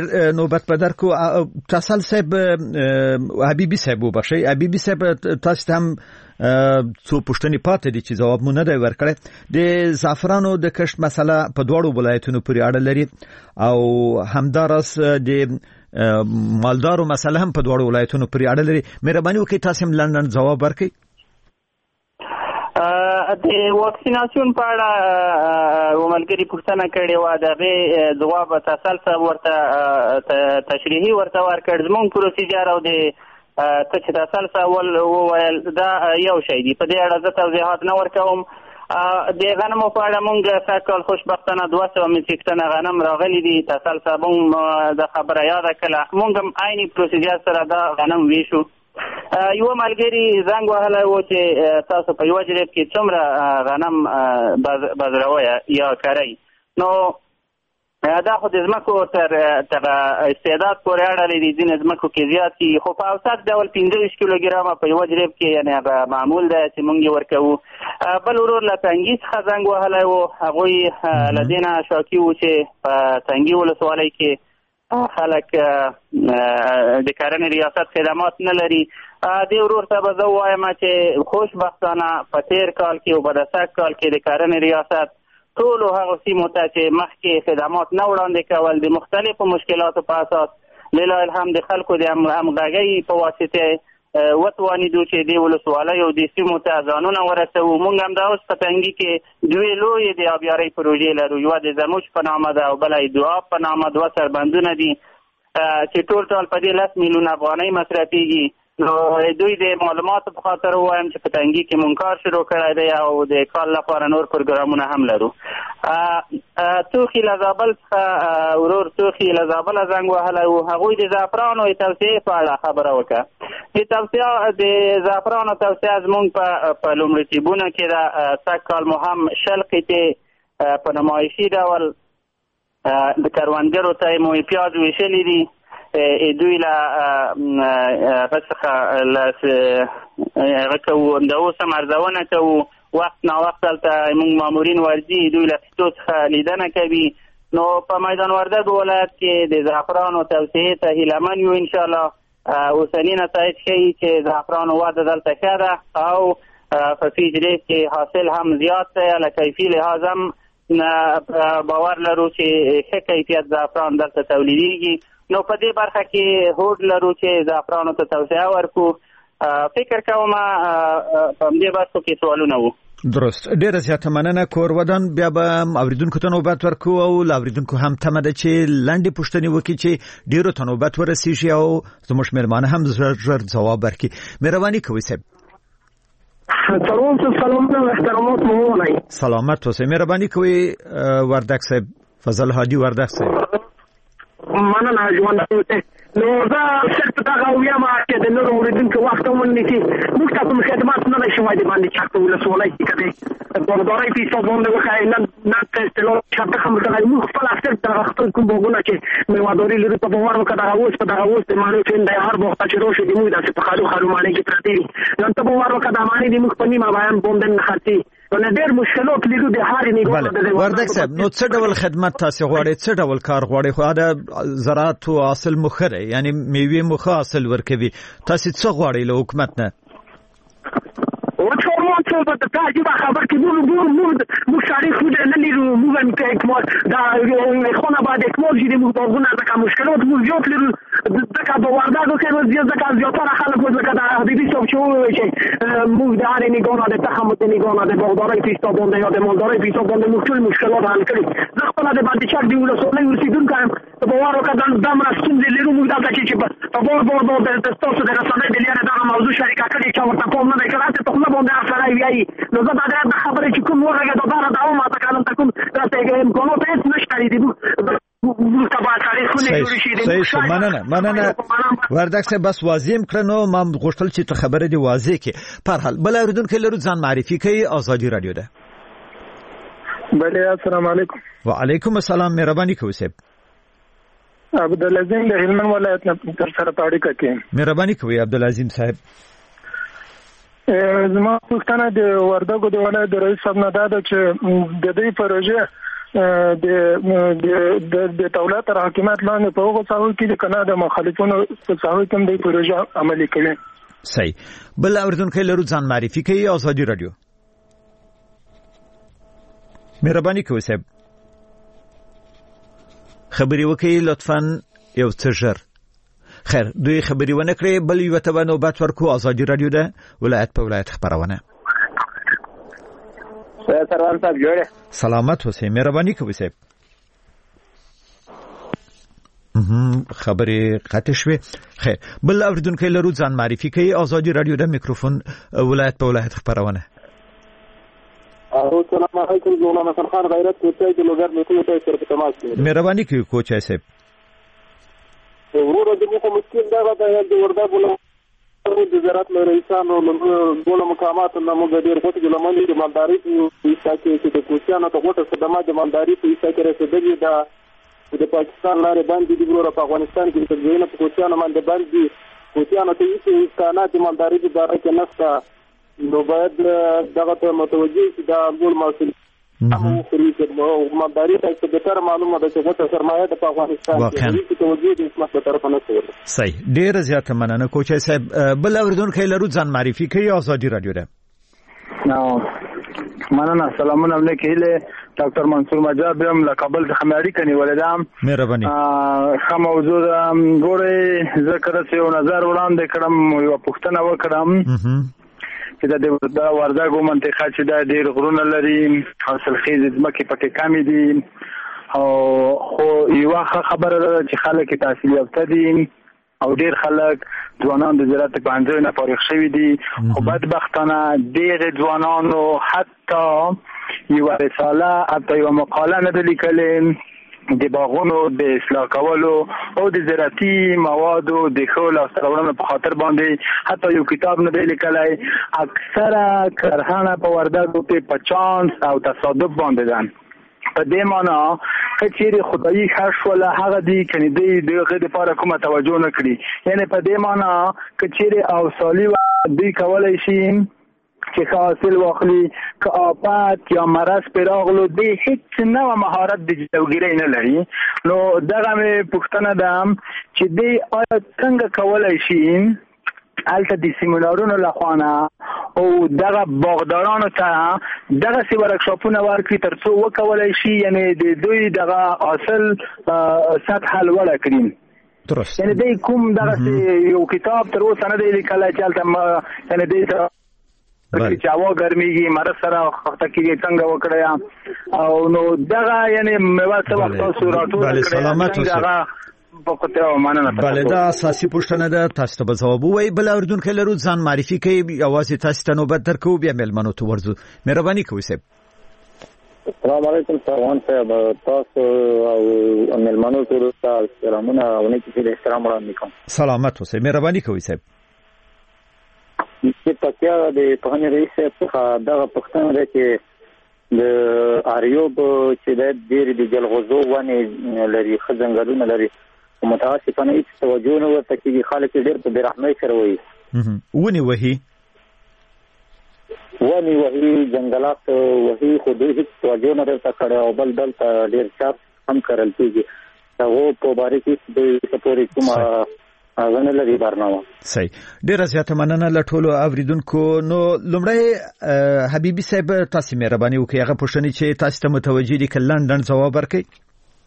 به درکو تاسل صاحب حبیبي صاحب وبخښئ حبیبي صاحب تاسو هم څو پوښتنې پاتې دي چې ځواب مو نه دی ورکړی. د زعفرانو د کښت مسله په دواړو ولایتونو پورې اړه لري او همداراز د مالدارو مسله هم په دواړو ولایتونو پورې اړه لري. مهرباني وکړئ تاسو هم لنډ ځواب ورکړئ. د واکسیناسیون په اړه ملګري پوښتنه کړې وه د هغې ځواب تاسل صاحب ورته تشریحي ورته ورکړ. زموږ پروسیجر او د څه چې تاسل صاحب وویل دا یو شی دی. په دې اړه زه توضیحات نه ورکوم. د غنمو په اړه موږ سږ کال خوشبختانه 200 میټریک ټنه غنم راغلي دي. تاسل صاحب هم د خبره یاده کړله. موږ هم عیني پروسیجر سره دا غنم ویشو. یو ملګری زنګ وهلی و چې تاسو په یوه جریب کې څومره غنم بذروئ یا کرئ. نو دا خو د ځمکو تر استعداد پورې اړه لري. ځینې ځمکو کې زیات دي خو په اوسط ډول 15 کیلوګرامه په یوه جریب کې یعنې هغه معمول ده چې موږ یې ورکوو. بل ورور له تنګي څخه زنګ وهلی و. هغوی له دې نه شاکي وو چې په تنګي ولسوالۍ کې خلک د کرهنې ریاست خدمات نه لري. دې ورور ته به زه ووایم چې خوشبختانه په تېر کال کې او په د سږ کال کې د کرهنې ریاست ټولو هغو سیمو ته چې مخکې خدمات نه وړاندې کول د مختلفو مشکلاتو په اساس لله الحمد د خلکو د همغږۍ په واسطې وتوانېدو چې دې ولسوالیو د سیمو ته ځانونه ورسوو. موږ همدا اوس په تنګي کې دوې لویې د آبیارۍ پروژې لرو. یوه د زموج په نامه ده او بله یې دعا په نامه. 2 سربندونه دي چې ټول په دې 10 میلیون افغانۍ مصرفېږي. نو دوی د معلوماتو په خاطر ووایم چې په تنګي کې مونږ کار شروع کړی دی او د کال لپاره نور پروګرامونه هم لرو. توخي له زابل څخه ورور توخي له زابله زنګ وهلی و. هغوی د زعفرانو توسعې په اړه خبره وکړه. د زعفرانو توسعه زموږ په لومړیتوبونو کې ده. سږ کال مو هم 20 قطعې په نمایشي ډول د کروندګرو ته مو پیاز ویشلي دي. دوی له هغه څخه هغه کوو د اوس هم ارزونه کوو. وخت ناوخت هلته موږ مامورین ورځي دوی له پښتو څخه لیدنه کوي. نو په میدان وردګ ولایت کې د زعفرانو توسعې ته هیلهمن یو انشاءالله. اوسني نتایج ښیي چې زعفرانو وده دلته ښه ده او په فی جریب کې حاصل هم زیات دی. له کیفي لحاظ هم باور لرو چې ښه کیفیت زعفران دلته تولیدېږي. نو په دې برخه کې هوډ لرو چې زعفرانو ته توسعه ورکړو. فکر کوم په همدې برخو کې سوالونه وو. درست. ډیره زیاته مننه کور ودان. بیا به اوریدونکو ته نوبت ورکو او اوریدونکو هم تمه ده چې لاندې پوښتنې وکړي چې ډیرو ته نوبت ورسیږي او زموږ مېلمانه هم ژر ځواب ورکړي. مهرباني کوئ صاحب. سلامت اوسئ. مهرباني کوئ وردک صاحب، فضل هادي وردک صاحب. مننه ژوند نو دا صرف دا غویا ما چې د نور اوریدونکو وخت مونږ نشي موږ تاسو خدمات نه شوي دي باندې چاته ولسوالۍ کې په دورای پیسو باندې وخای نه تستلو چې کوم څه موږ خپل اکثر د خپل کوم بوګونه چې میوادوري لري په بوار وکړه اوس په دغه اوس د مانو چې د هر وخت چې روشي دی موږ د په خالو باندې کې پرتی نن ته بوار وکړه باندې دی موږ په نیمه بیان بوندن نه خاطي نو ډېر مشکلات لري د هاري نه وردک صاحب. نو څه ډول خدمت تاسو غواړئ، څه ډول کار غواړئ؟ خو دا زراعت او حاصل مخره یعنی میوه مخ حاصل ورکوي، تاسو څه غواړئ له حکومت نه؟ څه په تاسو به خبر کې موږ تاریخ نه لرو، موږ کې دا خونه باندې کوم چې موږ دغه ځکه مشکلات موږ جوړ لرو ځکه په ورداګو کې ځکه زیاتره خلک ځکه د حبيبي څوک چې موږ د اړ نه ګورو د تخمت نه ګورو د بغدادي پیسو باندې یا د مالداري پیسو باندې موږ ټول مشکلات حل کړی. زه خپل د باندې چک دی ولسوالۍ ورسیدونکو په بوارو کې د مرستون دي لرو موږ دلته چې په بور د تاسو د رسنۍ د لارې دا موضوع شریکه کړی چې ورته کوم نه کړه ته خپل باندې اثر ویایي. نو زه دا خبره چې کوم ورګه د بار دا ما ته کلم تکم راته امکانات هیڅ نشته دي مننه وردک صاحب. بس واضح کړنو ما غوښتل چې ته خبره دی واضح کې. پر حال بل اوریدونکو لرو ځان معرفي کوي. آزادي رادیو ده. بله السلام علیکم. وعلیکم السلام. مهرباني کوئ صاحب. عبدالعظیم د هلمند ولایت نه تر سره پاړی کوي. مهرباني کوئ عبدالعظیم صاحب. زما پوښتنه د وردګو د ولایت د رئیس صاحب نه ده چې د دې پروژه د دولت تر حکومت لاندې په هغه څاو کې د کاناډا د مخالفونو په څاو کې د پروژه عملي کوي. صحیح. بل اوریدونکو لرو ځان معرفي کوي. آزادي رادیو. مهرباني کوئ صاحب. خبري وکړئ لطفاً یو څه ژر. خیر دوی خبري ونه کړې بل یو ته نوبت ورکو. آزادي رادیو ده ولایت په ولایت خبرونه. سروان صاحب جوړه. سلامت اوسئ. مهرباني کوئ صاحب. خبري قطع شوه. خیر بل اوریدونکو لرو ځان معرفي کوي. آزادي رادیو ده میکروفون ولایت په ولایت خبرونه. السلام علیکم. مولانا حسن خان غیرت کوچای د لوګر میټو ته سره په تماس کې. مهرباني کوئ کوچای صاحب. ورور د مو مشکل دا د وردګو د زراعت رئیسانو له مقامات نه موږ ډیر وخت د لمنې د مالداري په حساب کې د کوچیانو ته غوټه خدمات د مالداري په حساب کې رسیدلي د پاکستان لارې باندې د ګورو په افغانستان کې د ځینو په کوچیانو باندې باندې کوچیانو ته هیڅ امکانات د مالداري د اداره کې نشته. نو باید دغه ته متوجه شي دا ګول مسؤل همو خريج مالداري ته څه ډېر معلومه ده چې غوټه سرمایه د افغانستان کې توجه د اسمت طرف نه کوي. صحیح. ډېر زیاته مننه کوچای صاحب. بل اوریدونکو لرو ځان معرفي کوي. آزادي رادیو ده. مننه. سلامونه علیکم. ډاکټر منصور مجاب هم له کابل څخه اړیکه نیولې ده. مهرباني. ښه موضوع ده. ګورې ذکر څه یو نظر وړاندې کړم یو پوښتنه وکړم چې د وردګو منطقه چې د ډېر غرونه لري حاصلخیز ځمکې پکې کمې دي خو یوه خبره ده چې خلک تحصیل یافته دي او ډېر خلک ځوانان د زراعت پوهنځیو نه فارغ شوي دي خو بدبختانه ډېر ځوانانو حتی یوه رساله حتی یوه مقاله نه ده لیکلې د باغونو د اصلاح کولو او د زراعتي موادو د ښه لاسته راوړنو په خاطر باندې حتی یو کتاب نه دی لیکلی. اکثره کرهڼه په وردګو کې په چانس او تصادف باندې ده. په دې معنا که چیرې خدایي ښه شوله هغه دي که نه دی د هغې دپاره کومه توجه نه کړي. یعنې په دې معنا که چیرې اوسالي دوی کولی شي چې حاصل واخلي که آفت یا مرض پرې راغلو دی هیڅ نوع مهارت د جلوګیرۍ نه لري. نو دغه مې پوښتنه ده چې دی آیا څنګه کولی شي هلته د سیمینارونو لخوا نه او دغه باغدارانو ته دغسې ورکشاپونه ورکړي تر څو وکولی شي یعنې د دوی دغه حاصل سطحه لوړه کړي. درست. یعنې دی کوم دغسې یو کتاب تر اوسه نه دی لیکلی چې هلته یعنې دی چې هوا ګرميږي مر سره وخت کې څنګه وکړیا او نو دغه یعنی میوه څه وخت تاسو راټول کړی بله دا اساسي پوښتنه ده تاسو ته به ځواب وایي بل اردوونکی لرو ځان معرفي کوي یوازې تاسو ته نوبت درکوو بیا میلمنو ته ورځو مهرباني کوئ صاحب. السلام علیکم سروان صاحب تاسو او میلمنو ټولو ته سلامونه او نیکي د احترام وړاندې کوم. سلامت اوسئ مهرباني کوئ صاحب. چې پکیا د پوهنې رئیس څخه دغه پوښتنه ده چې د اریوب چې د ډېر د جلغوزو ونې لري ښه ځنګلونه لري متاسفانه هیڅ توجه نه ورته کېږي خلک ډېر په بېرحمۍ سره وایي ونې وهي ځنګلات وهي خو دوی هیڅ توجه نه درته کړې او بل دلته ډېر چاپ هم کرل کېږي د هغو په باره کې دوی څه پورې کومه هغه نه لري برنامه. صحیح ډېره زیاته مننه له ټولو اورېدونکو. نو لومړی حبیبي صاحب تاسې مهرباني وکړئ هغه پوښتنې چې تاسو ته متوجه دي که لنډ ځواب ورکړئ.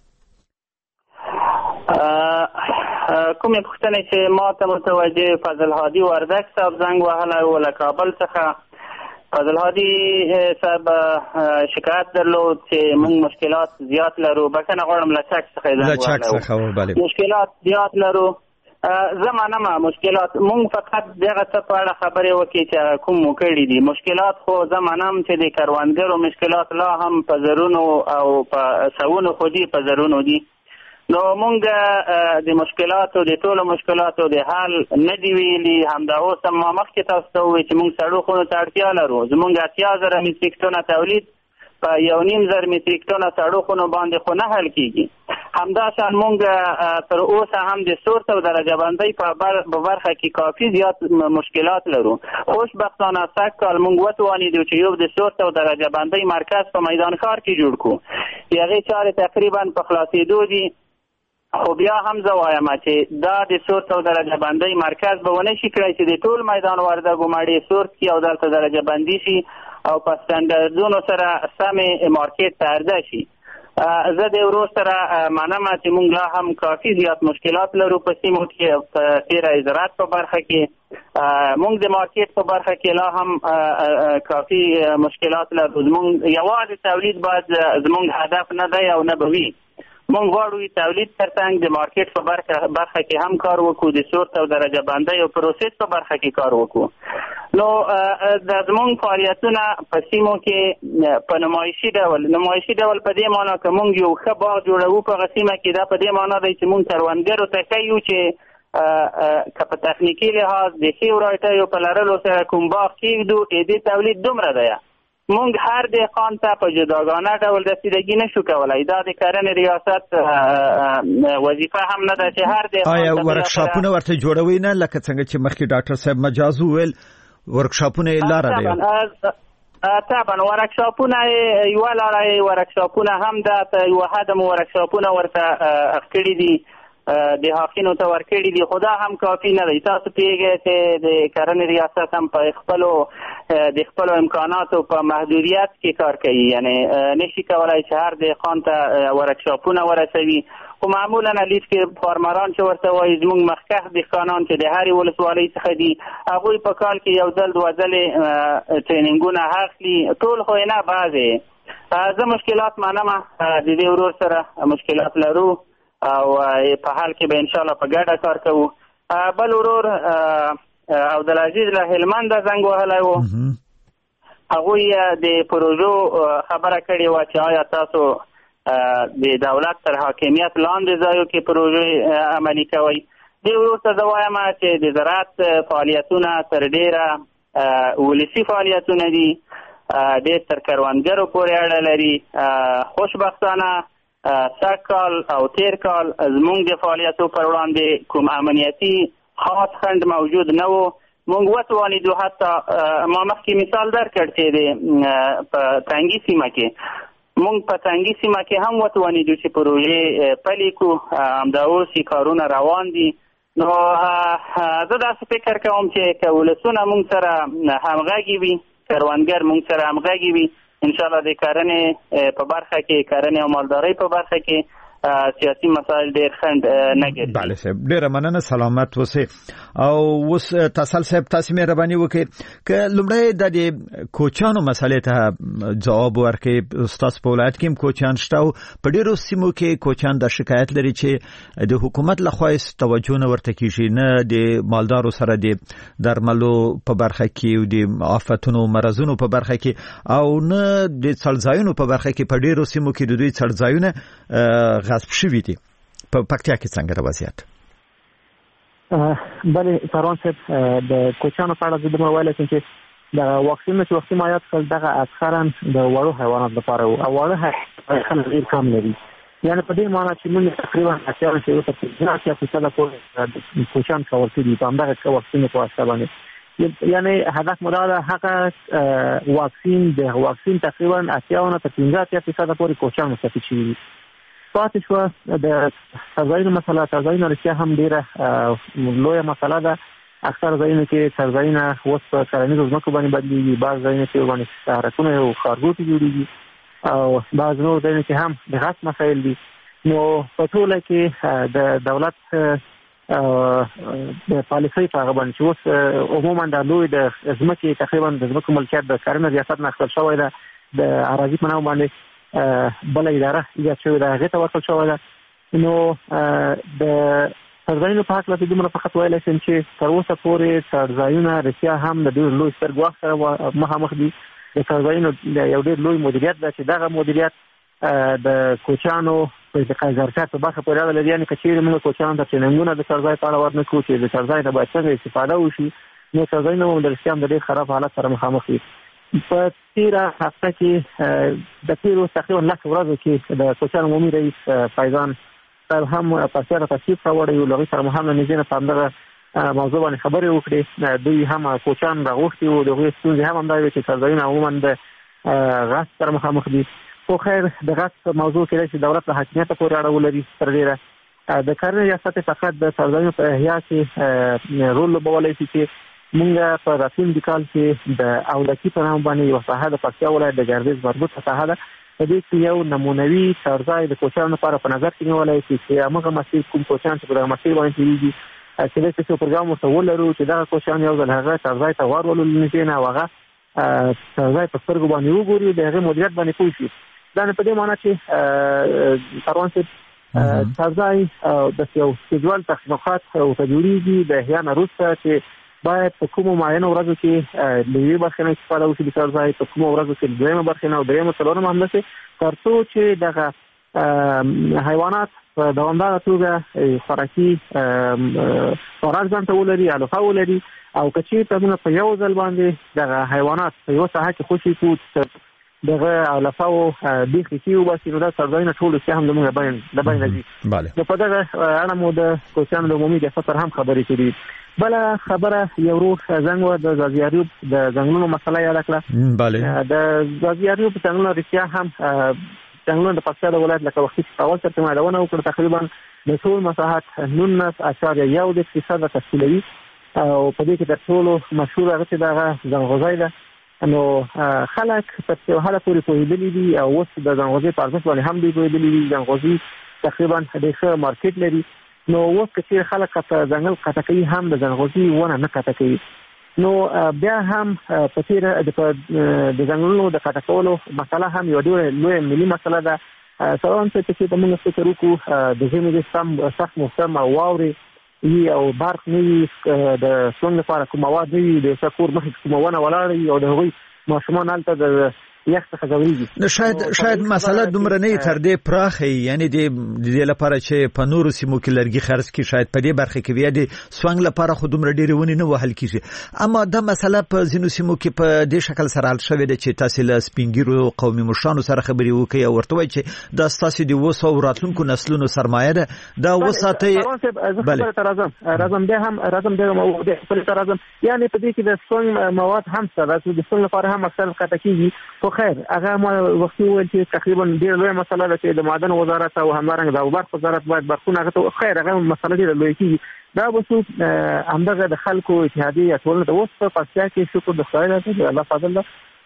کومې پوښتنې چې ما ته متوجه فضل هادي وردک صاحب زنګ وهلی و له کابل څخه فضل هادي صاحب شکایت درلود چې موږ مشکلات زیات لرو بخښنه غواړم له چک څخه زنګ مشکلات زیات لرو زه منم مشکلات مونږ فقط دغه څه په اړه خبرې وکړي چې کوم مو کړي دي مشکلات خو زه منم چې د کروندګرو مشکلات لا هم په زرونو او په سوونو خو دي په زرونو دي نو مونږ د مشکلاتو د ټولو مشکلاتو د حل نه دی ویلي همدا اوس ما مخکې تاسو ته وویل چې مونږ سړو خونو ته اړتیا لرو زمونږ 80,000 میټریک ټنه تولید په 1.5 میټریک ټنه سړو خونو باندې خو نه حل کیږي همداشان مونږ تر اوسه هم د سورت او درجه بندۍ په برخه کې کافي زیات مشکلات لرو خوشبختانه سږ کال مونږ وتوانیدو چې یو د سورت او درجه بندۍ مرکز په میدان ښار کې جوړ کړو هغې چارې تقریبا په خلاصېدو دي خو بیا هم زه وایم چې دا د سورت او درجه بندۍ مرکز به ونه شي کړی چې د ټول میدان وردګو مړې سورت کړي او دلته درجه بندي شي او په سټنډردونو سره سمې مارکیټ ته عرضه شي زه د ورور سره منم چې موږ لا هم کافي زیات مشکلات لرو په سیمو کې په تیره زراعت په برخه کې موږ د مارکیټ په برخه کې لا هم کافي مشکلات لرو زموږ یوازې تولید باید زموږ هدف نه دی او نه به وي مونږ غواړو تولید ترڅنګ د مارکیټ په برخه کې هم کار وکړو د سورت او درجه بندۍ او پروسس په برخه کې کار وکړو نو د زموږ فعالیتونه په سیمو کې په نمایشي ډول په دې معنی که مونږ یو ښه باغ جوړوو په هغه سیمه کې دا په دې معنی دی چې مونږ کروندګرو ته ښیو چې که په تخنیکي لحاظ د ښې ورايټیو په لرلو سره کوم باغ کېږدو د تولید دومره دی مونږ هر دهقان ته په جداګانه ډول رسیدګي نشو کولای دا د کرنې ریاست وظیفه هم نه ده چې هر دهقان آیا ورکشاپونه ورته جوړوي نه لکه څنګه چې مخکې ډاکټر صاحب مجاز وویل ورکشاپونه یې لاره دی طبعا ورکشاپونه یوه لاره ورکشاپونه هم ده یوه حده مو ورکشاپونه ورته کړي دي د حاکینو ته ورکړي دي خو دا هم کافي نه دی تاسو پوهیږئ چې د کرنې ریاست هم په خپلو امکاناتو په محدودیت کې کار کوي یعنی نشي کولای چې هر دهقان ته ورکشاپونه ورسوي خو معمولا لیست کې فارمران چې ورته وایي زموږ مخکښ دهقانان چې د هرې ولسوالۍ څخه دي هغوی په کال کې یو ځل دوه ځلې ټرینینګونه اخلي ټول خو نه بعضې زه مشکلات منم د دې ورور سره مشکلات لرو او په حال کې به ان شاء الله په ګډه کار کوو بل ورور عبدالعزیز له هلمند زنګ وهلی و هغوی د پروژو خبره کړې وه چې آیا تاسو د دولت تر حاکمیت لاندې ځایو کې پروژې عملي کوئ دې ورور ته زه وایم چې د زراعت فعالیتونه تر ډېره ولسي فعالیتونه دي ډېر تر کروندګرو پورې اړه لري خوشبختانه سږ کال او تیر کال زموږ د فعالیتو پر وړاندې کوم امنیتي خاص خنډ موجود نه و موږ وتوانیدو حتی ما مخکې مثال درکړ چې په تنګي سیمه کې موږ په تنګي سیمه کې هم وتوانیدو چې پروژې پلي کړو همدا اوس کارونه روان دي نو زه داسې فکر کوم چې که ولسونه موږ سره همغږي وي کروندګر موږ سره همغږي وي انشاءالله د کرنې په برخه کې کرنې او مالدارۍ په برخه کې سیاسي مسایل ډېر خند نه ګرځي. بله صاحب ډېره مننه سلامت اوسئ. او اوس تاسل صاحب تاسو مهرباني وکړئ که لومړی د کوچانو مسلې ته جواب ورکړئ. استاد په ولایت کې کوچان شته او په ډېرو سیمو کې کوچان د شکایت لري چې د حکومت لخوا توجه نه ورته کیږي، نه د مالدارو سره د درملو په برخه کې او د آفتونو مرزونو په برخه کې او نه د څړځایونو په برخه کې. په ډېرو سیمو کې د دوی څړځایونه غصب شوي دي. په پکتیا کې څنګه وضعیت؟ بله سروان صاحب د کوچانو په اړه زه ویلی شم چې د واکسینونو چې وختي مایات کړل دغه اکثرا د وړو حیوانات لپاره او وړو حیوانات ډېر کم لري. یعنې په دې معنی چې موږ تقریبا 80% پورې کوچان کول کړي په همدغه واکسینو په واسطه باندې. یعنې هدف مو دا ده هغه واکسین تقریبا 80% پورې کوچان مستفید شوي دي. پاتې شوه د څړځایونو مسله. څړځایونه رښتیا هم ډېره لویه مسله ده. اکثر ځایونه کې څړځایونه اوس په کرنیزو ځمکو باندې بدلېږي، بعض ځایونه کې ورباندې سړکونه او ښارګوټي جوړېږي او بعض نور ځایونه کې هم د غصب مسایل دي. نو په ټوله کې د دولت د پالیسۍ په هغه باندې چې اوس عموما د لوی د ځمکې تقریبا د ځمکو ملکیت د کرنې ریاست نه اخیستل شوی ده. د اراضي په نوم باندې بله اداره ایجاد شوې ده، هغې ته ورکړل شوی ده. نو د څړځایونو په هکله دومره فقط ویلی شم چې تر اوسه پورې څړځایونه رښتیا هم د ډېر لوی ستر ګواښ سره مخامخ دي. د څړځایونو یو ډېر لوی مدیریت ده چې دغه مدیریت د کوچانو په ظرفیت په برخه پورې اړه لري. یعنې که چېرې موږ کوچانو ته ټرېننګونه د څړځای په اړه ورنه کړو چې د څړځای نه باید څنګه استفاده وشي، نو څړځایونه هم د رښتیا هم د ډېر خراب حالت سره مخامخ دي. په تیره هفته کې د تیرو تقریبا 10 ورځو کې د کوچان عمومي رئیس فیضان صاحب هم پاسیا را تشریف راوړی او له هغوی سره مو هم نږدې نه په همدغه موضوع باندې خبرې وکړې. دوی هم کوچان راغوښتي وو، د هغوی ستونزې هم همدا وې چې څړځایونه عموما د غصب سره مخامخ دي. خو خیر د غصب موضوع کېدای چې دولت له حاکمیته پورې اړه ولري تر ډېره. د کرنې ریاست فقط د څړځایونو په احیا کې رول لوبولی شي چې مونږ په راتلونکي کال کې د اولکي په نام باندې یوه ساحه د پکتیا ولایت د ګردیز مربوطه ساحه ده. په دې کې یو نمونوي څړځای د کوچانو لپاره په نظر کې نیولی شي چې همغه مسیر کوم کوچان چې په دغه مسیر باندې تېرېږي کېدای شي چې پروګرام ورته ولرو چې دغه کوچان یو ځل هغه څړځای ته ور ولولو نږدې نه او هغه څړځای په سترګو باندې وګوري، د هغې مدیریت باندې پوه شي. دا نه په دې معنی چې سروان صاحب څړځای د یو سیډول تخنیقات ورته جوړېږي د احیا نه وروسته چې باید په کومو معینو ورځو کې د یوې برخې نه استفاده وشي د څړځای، په کومو ورځو کې د دویمه برخې نه او درېیمه څلورمه همداسې، تر څو چې دغه حیوانات په دوامداره توګه خوراکي خوراک ځان ته ولري، علفه ولري. او که چېرته موږ په یو ځل باندې دغه حیوانات په یوه ساحه کې خوشي کړو دغه علفه او بیخي کې وباسي، نو دا څړځایونه ټول رښتیا هم زموږ د بینه ځي. نو په دغه اړه مو د کوچیانو د عمومي ریاست سره هم خبرې کړي. بله خبره یو ورور زنګ و د ځاځي د ځنګلونو مسله یاده کړه. د ځاځي ځنګلونه رښتیا هم ځنګلونه د پکتیا د ولایت لکه وختي اول سره مایلونه وکړه، تقریبا د ټول مساحت 19.1% تشکیلوي او په دې کې د ټولو مشهور هغه چې دغه ځنغوزی ده. نو خلک په یو حاله پورې پوهېدلي دي او اوس د ځنغوزي په ارزښت باندې هم دوی پوهېدلي دي. ځنغوزي تقریبا ډېر ښه مارکیټ لري. نو اوس که چېرې خلک ځنګل قطع کوي هم د ځنغوزي ونه نه قطع کوي. نو بیا هم په تېره د ځنګلونو د قطع کولو مسله هم یوه ډېره لویه ملي مسله ده. سلام ته چې موږ فکر وکړو د ژمي د سخت موسم او واورې وي او برق نه وي، د سونګ لپاره کوم مواد نه وي، د کور مخې کې کومه ونه ولاړه وي او د هغوی ماشومان هلته د یخ څخه ځورېږي. شاید مسله دومره نه وي تر دې پراخه وي، یعنې د دې لپاره چې په نورو سیمو کې لرګي خرڅ کړي شاید په دې برخه کې بیا د سونګ لپاره خو دومره ډېرې ونې نه وهل کېږي. اما دا مسله په ځینو سیمو کې په دې شکل سره حل شوې ده چې تاسې له سپین ږیرو قومي مشرانو سره خبرې وکړئ او ورته وایئ چې دا ستاسې د اوس او راتلونکو نسلونو سرمایه ده، دا وساتئ. راځم بیا هم یعنې په دې کې د سونګ مواد هم شته، د سونګ لپاره هم اکثر قطع کېږي. خو خیر هغه ما وختي وویل چې تقریبا ډېره لویه مسله ده چې د معدن وزارت او همدارنګه د اوبرق وزارت باید برخونه هغه ته خیر هغه مسله ډېره لویه کېږي. دا به څوک همدغه د خلکو اتحادیې یا ټولنه د اوس په پکتیا کې شکر د خدای ده چې الله فضل ده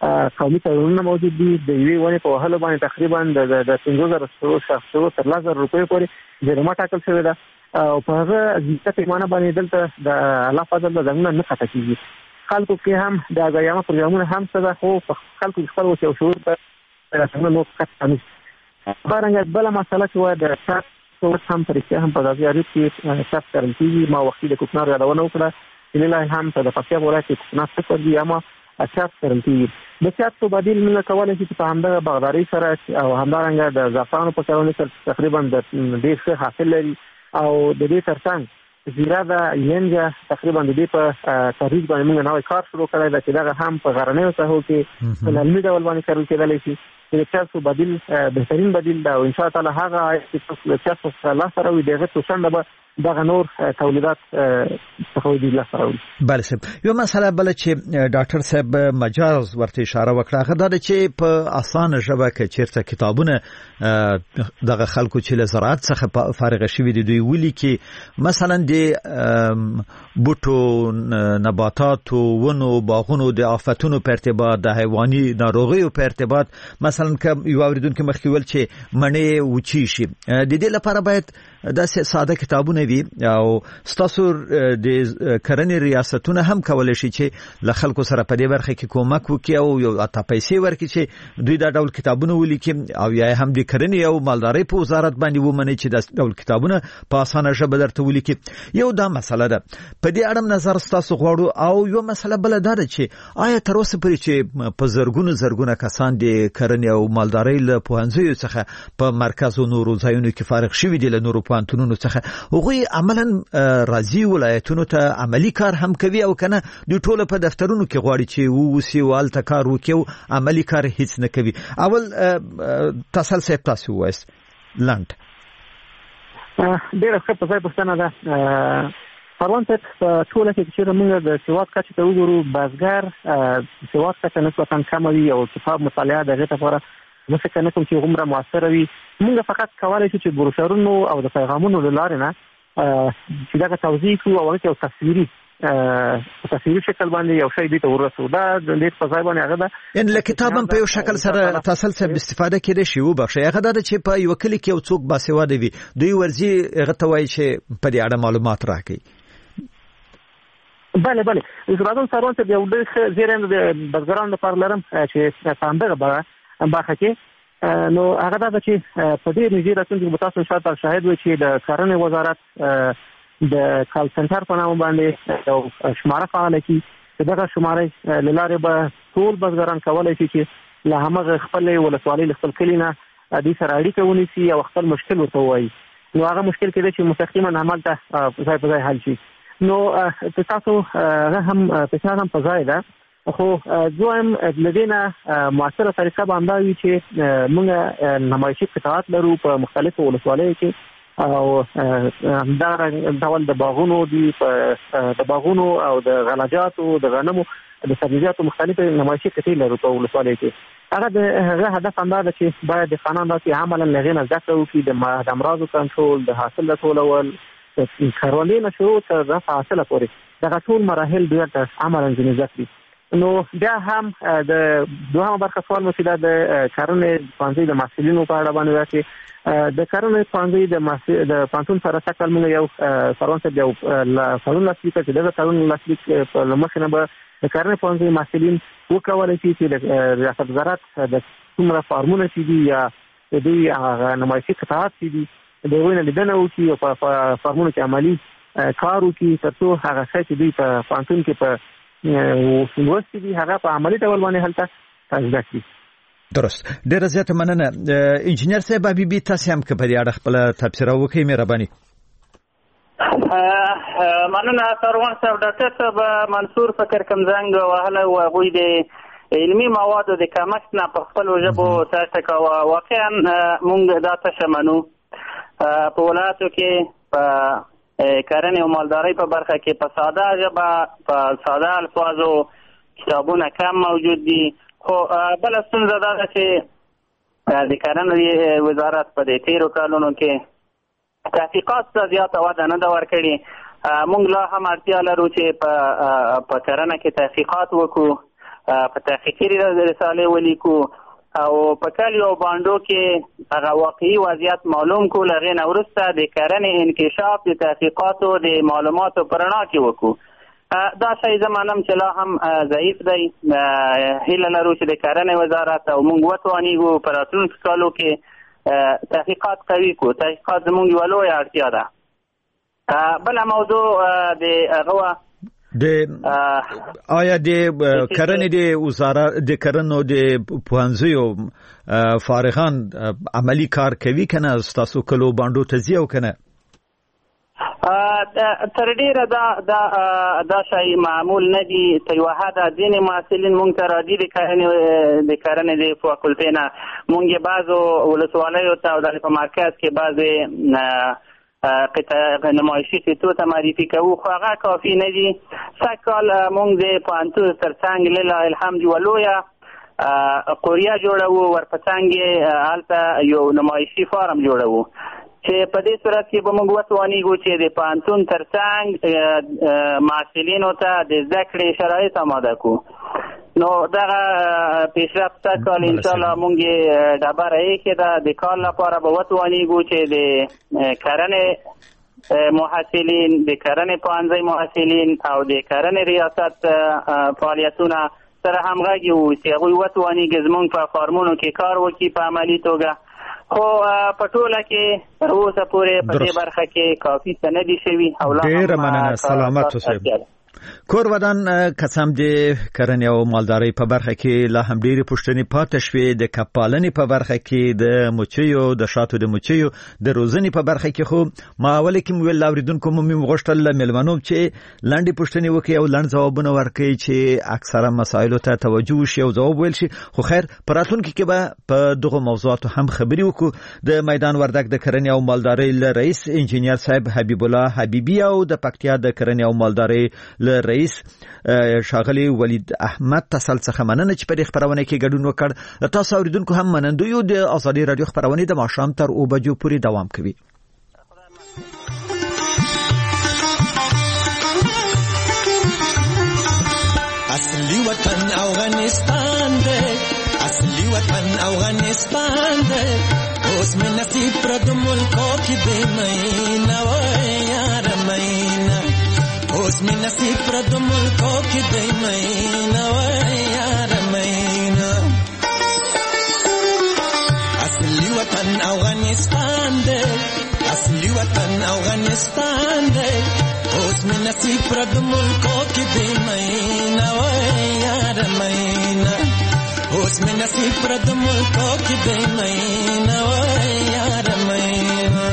قومي تړونونه موجود دي. د یوې ونې په وهلو باندې تقریبا د 50,000 شخصو تر 1,000 روپیو پورې جریمه ټاکل شوې ده او په هغه ځکه پیمانه باندې دلته د الله فضل د ځنګلونه نه قطع کیږي. خلکو کې هم د اګایامه پروګرامونه هم څه ده، خو په خلکو خپل وسه او شعور په څنګه نو قطع نه بارنګ. بل مسله چې و د شات څو هم پرې هم په داسې اړیک کې شات کارل کیږي. ما وختي د کوکنار یادونه وکړه چې له هم په د پکتیا ولایت کې کوکنار څخه دی اما شات کارل کیږي. د شات په بدیل موږ کولای شو چې په همدغه باغداري سره او همدارنګه د زعفرانو په کارونه سره تقریبا د ډېر ښه حاصل لري او د دې ترڅنګ زیرا د ینګه تقریبا د دې په ترویج باندې موږ نوې کار شروع کړی دا چې دغه هم په غرنیو ساحو کې په لړمي ډول باندې کارول کېدلی شي. د چاسو بدیل بهترین بدیل دا او ان شاء الله هغه چې د چاسو سره سره وي دغه څنګه به دغه نور تولیدات څخه د لاسه راوړي. بله صاحب یو مسله بل چې ډاکټر صاحب مجاز ورته اشاره وکړه هغه دا چې په اسانه ژبه کې چیرته کتابونه دغه خلکو چې له زراعت څخه فارغ شوي دي دوی ولي کې مثلا د بوټو نباتات ونو باغونو د آفتونو په ارتباط د حیواني ناروغیو په ارتباط مثلا یو اوریدونکو مخکې ول چې مڼې وچی شي د دې لپاره باید دا ساده کتابونه وي او ستاسو د کرنې ریاستونه هم کولای شي چې له خلکو سره په دې برخه کې کومک وکړي او یو اته پیسې ورکړي چې دوی دا ډول کتابونه ولیکي او یا هم د کرنې او مالدارۍ په وزارت باندې ومني چې دا ډول کتابونه په اسانه ژبه درته ولیکي. یو دا مسله ده په دې اړه نظر ستاسو غواړو. او یو مسله بل ده چې آیا تر اوسه پورې چې په زرګونه کسان د کرنې او مالدارۍ له پوهنځیو څخه په مرکز او نورو ځایونو کې فارغ شوي دي له نورو پوهنتونونو څخه هغوی عملاً راځي ولایتونو ته عملی کار هم کوي او کنه دوی ټول په دفترونو کې غواړي چې ووسی او الته کار وکړي او عملی کار هیڅ نه کوي. اول تسلسل تاسو وایست لاند ډېر ښه په ځای پوښتنه ده. پروان ته په ټوله کې چې موږ د سواد کچې ته وګورو بازګر سواد کچه نسبتاً کمه وي او کتاب مطالعه دغه لپاره زه فکر نه کوم چې غومره موثره وي. موږ فقط کولی شو چې بروشورونو او د پیغامونو له لارې نه چې دغه توضیح کړو او هغه یو تصویري شکل باندې یو شی دې ته ورسو. دا د دې په ځای باندې هغه ده یعنې له کتاب هم په یو شکل سره تسلسل استفاده کېدای شي وبخښئ. هغه دا ده چې په یو کلي کې یو څوک باسواده وي دوی ورځي هغه ته وایي چې په دې اړه معلومات راکړي. بله راځم سروان ته یو ډېر زیری د بزګرانو لپاره لرم چې په همدغه برخه کې نو هغه دا چې په دې نږدې راتلونکي کې به تاسو شاید شاهد وئ چې د کرنې وزارت د کال سنټر په نامه باندې یو شماره فعاله کړي چې دغه شمارې له لارې به ټول بزګران کولی شي چې له همغه خپلې ولسوالۍ له خپل کلي نه دوی سره اړیکه ونیسي او خپل مشکل ورته ووایي. نو هغه مشکل کېدای چې مستقیما همالته ځای په ځای حل شي. نو تاسو هغه هم فشار هم په ځای ده خو دویم لدينا معاصره طریقه باندې وی چې موږ نمایشي قطعات لرو په مختلفو ولسوالیو کې او دا ډول د باغونو دی د باغونو او د غلاجاتو د غنمو د سبزیجاتو مختلفه نمایشي قطعې لرو په ولسوالیو کې. هغه هدف هم دا چې باید د خانان داسې عملا لغینه ذکر وکړي د امراضو کنټرول د حاصل ټولول کروندې نشو تر رفع حاصله پورې دغه ټول مراحل د عملا ځینې ذکر. نو بیا هم د دوهمه برخه سوال مو چې د کرنې پوهنځي د محصلینو په اړه باندې راځي. د کرنې پوهنځي د پوهنتون سره سکل موږ یو سروان صاحب یو قانون لاسلیک کړ چې دغه قانون لاسلیک په مخه نه به د کرنې پوهنځي محصلین وکولای شي چې د ریاست وزارت د څومره فارمونه چې دي یا د دوی نمایشي قطعات چې دي د هغوی نه لیدنه وکړي او په فارمونو کې عملي کار وکړي تر څو هغه شی چې دوی په پوهنتون کې په لوستي دي هغه په عملي ډول باندې هلته زده کړي. درست. ډېره زیاته مننه. انجینر صاحب حبیبي تاسو هم که په دې اړه خپله تبصره وکړئ مهرباني. مننه سروان صاحب. ډاکټر صاحب منصور فکر کوم زنګ وهلی و هغوی د علمي موادو د کمښت نه په خپلو ژبو تاسو کوه. واقعا موږ دا تشه منو په ولایاتو کې په کرنې او مالدارۍ په برخه کې په ساده ژبه په ساده الفاظو کتابونه کم موجود دي. خو بله ستونزه دا ده چې د کرنې وزارت په دې تیرو کلونو کې تحقیقات ته زیاته وده نه ده ورکړې. موږ لا هم اړتیا لرو چې په کرنه کې تحقیقات وکړو په تحقیقي رسالې ولیکو او په کلیو او بانډو کې هغه واقعي وضعیت معلوم کړو. له هغې نه وروسته د کرنې انکشاف د تحقیقاتو د معلوماتو په رڼا کې وکړو. دا شی زه منم چې لا هم ضعیف دی. هیله لرو چې د کرنې وزارت او موږ وتوانیږو په راتلونکو کالو کې تحقیقات قوي کړو. تحقیقات زموږ یوه لویه اړتیا ده. بله موضوع د هغه آیا د کرنې د وزارت د کرنو د پوهنځیو فارغان عملی کار کوي کنه؟ ستاسو کلو باندې ته ځي او کنه؟ تر ډیره دا شی معمول نه دي. ته یوه حده ځینې محصلین مونږ ته راځي د کرنې د فاکولټې نه. مونږ یې بعضو ولسوالیو ته او په مرکز کې بعضې نمایشي قطعو ته معرفي کوو، خو هغه کافي نه دي. سږ کال مونږ د پوهنتون تر څنګ لله الحمد یوه لویه قوریه جوړوو، ورپه څنګ یې هلته یو نمایشي فارم جوړوو چې په دې صورت کې به موږ وتوانیږو چې د پوهنتون تر څنګ محصلینو ته د زده کړې شرایط آماده کړو. نو دغه پیشرفت کال انشاءالله مونږ یې ډبره ایښې ده. د کال لپاره به وتوانیږو چې د کرنې محصلین، د کرنې پوهنځي محصلین او د کرنې ریاست فعالیتونه سره همغږي واوسي. هغوی وتوانیږي زموږ په فارمونو کې کار وکړي په عملي توګه. خو په ټوله کې تر اوسه پورې په دې برخه کې کافي څه نه دي شوي او لا ډېره مننه. سلامت اوسئ. کور ودان قسم د کرنې او مالدارۍ په برخه کې لا هم ډېرې پوښتنې پاتې شوې. د کپالنې په برخه کې، د مچیو، د شاتو د مچیو د روزنې په برخه کې خو ما اول کې ویل اوریدونکو مو غوښتل له مېلمنو چې لنډې پوښتنې وکړي او لنډ ځوابونه ورکړي چې اکثره مسایلو ته توجه وشي او ځواب ویل شي. خو خیر په راتلونکي کې به په دغه موضوعاتو هم خبرې وکړو. د میدان وردګ د کرنې او مالدارۍ رئیس انجینیر صاحب حبیب الله حبیبی او د پکتیا د کرنې او مالدارۍ رئیس شاغلی ولید احمد تسل څخه مننه چې په دې خبرونه کې ګډون وکړ. تاسو اوریدونکو هم منندوی یو. د ازادي رادیو خبرونه د ماښام تر 2 بجو پورې دوام کوي. اصلي وطن افغانستان دی، اصلي وطن افغانستان دی. اوس مې نصیب پر د ملکو کې دی مینا وای یار مینا. اوس مې نصیب پر د ملکو کې دی مینا وای یار مینا. اصلي وطن افغانستان دی، اصلي وطن افغانستان دی. اوس مې نصیب پر د ملکو کې دی مینا وای یار مینا. اوس مې نصیب پر د ملکو کې دی مینا وای یار مینا.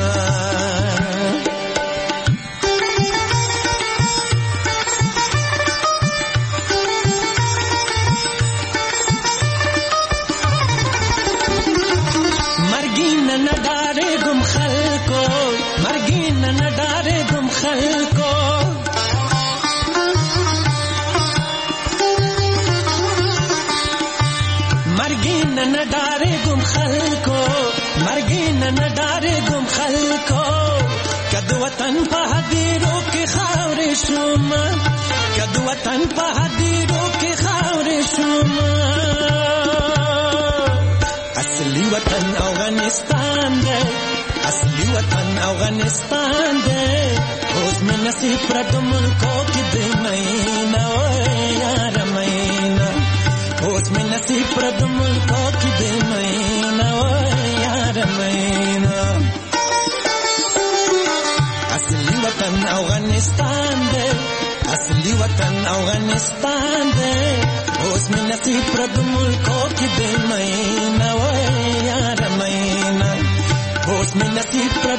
وطن په هدیرو کې خاورې شوم، کد وطن په هدیرو کې خاورې شوم. اصلي وطن افغانستان دی، اصلي وطن افغانستان دی. اوس مې نصیب پر د ملکو کې دی مینا وای یار مینا. اوس مې نصیب پر د ملکو کې دی مینا وای یار مینا. اصلي وطن افغانستان دی، اصلي وطن افغانستان دی. اوس مې نصیب پر د ملکو کې دی مینا وای یار مینا. اوس مې نصیب پر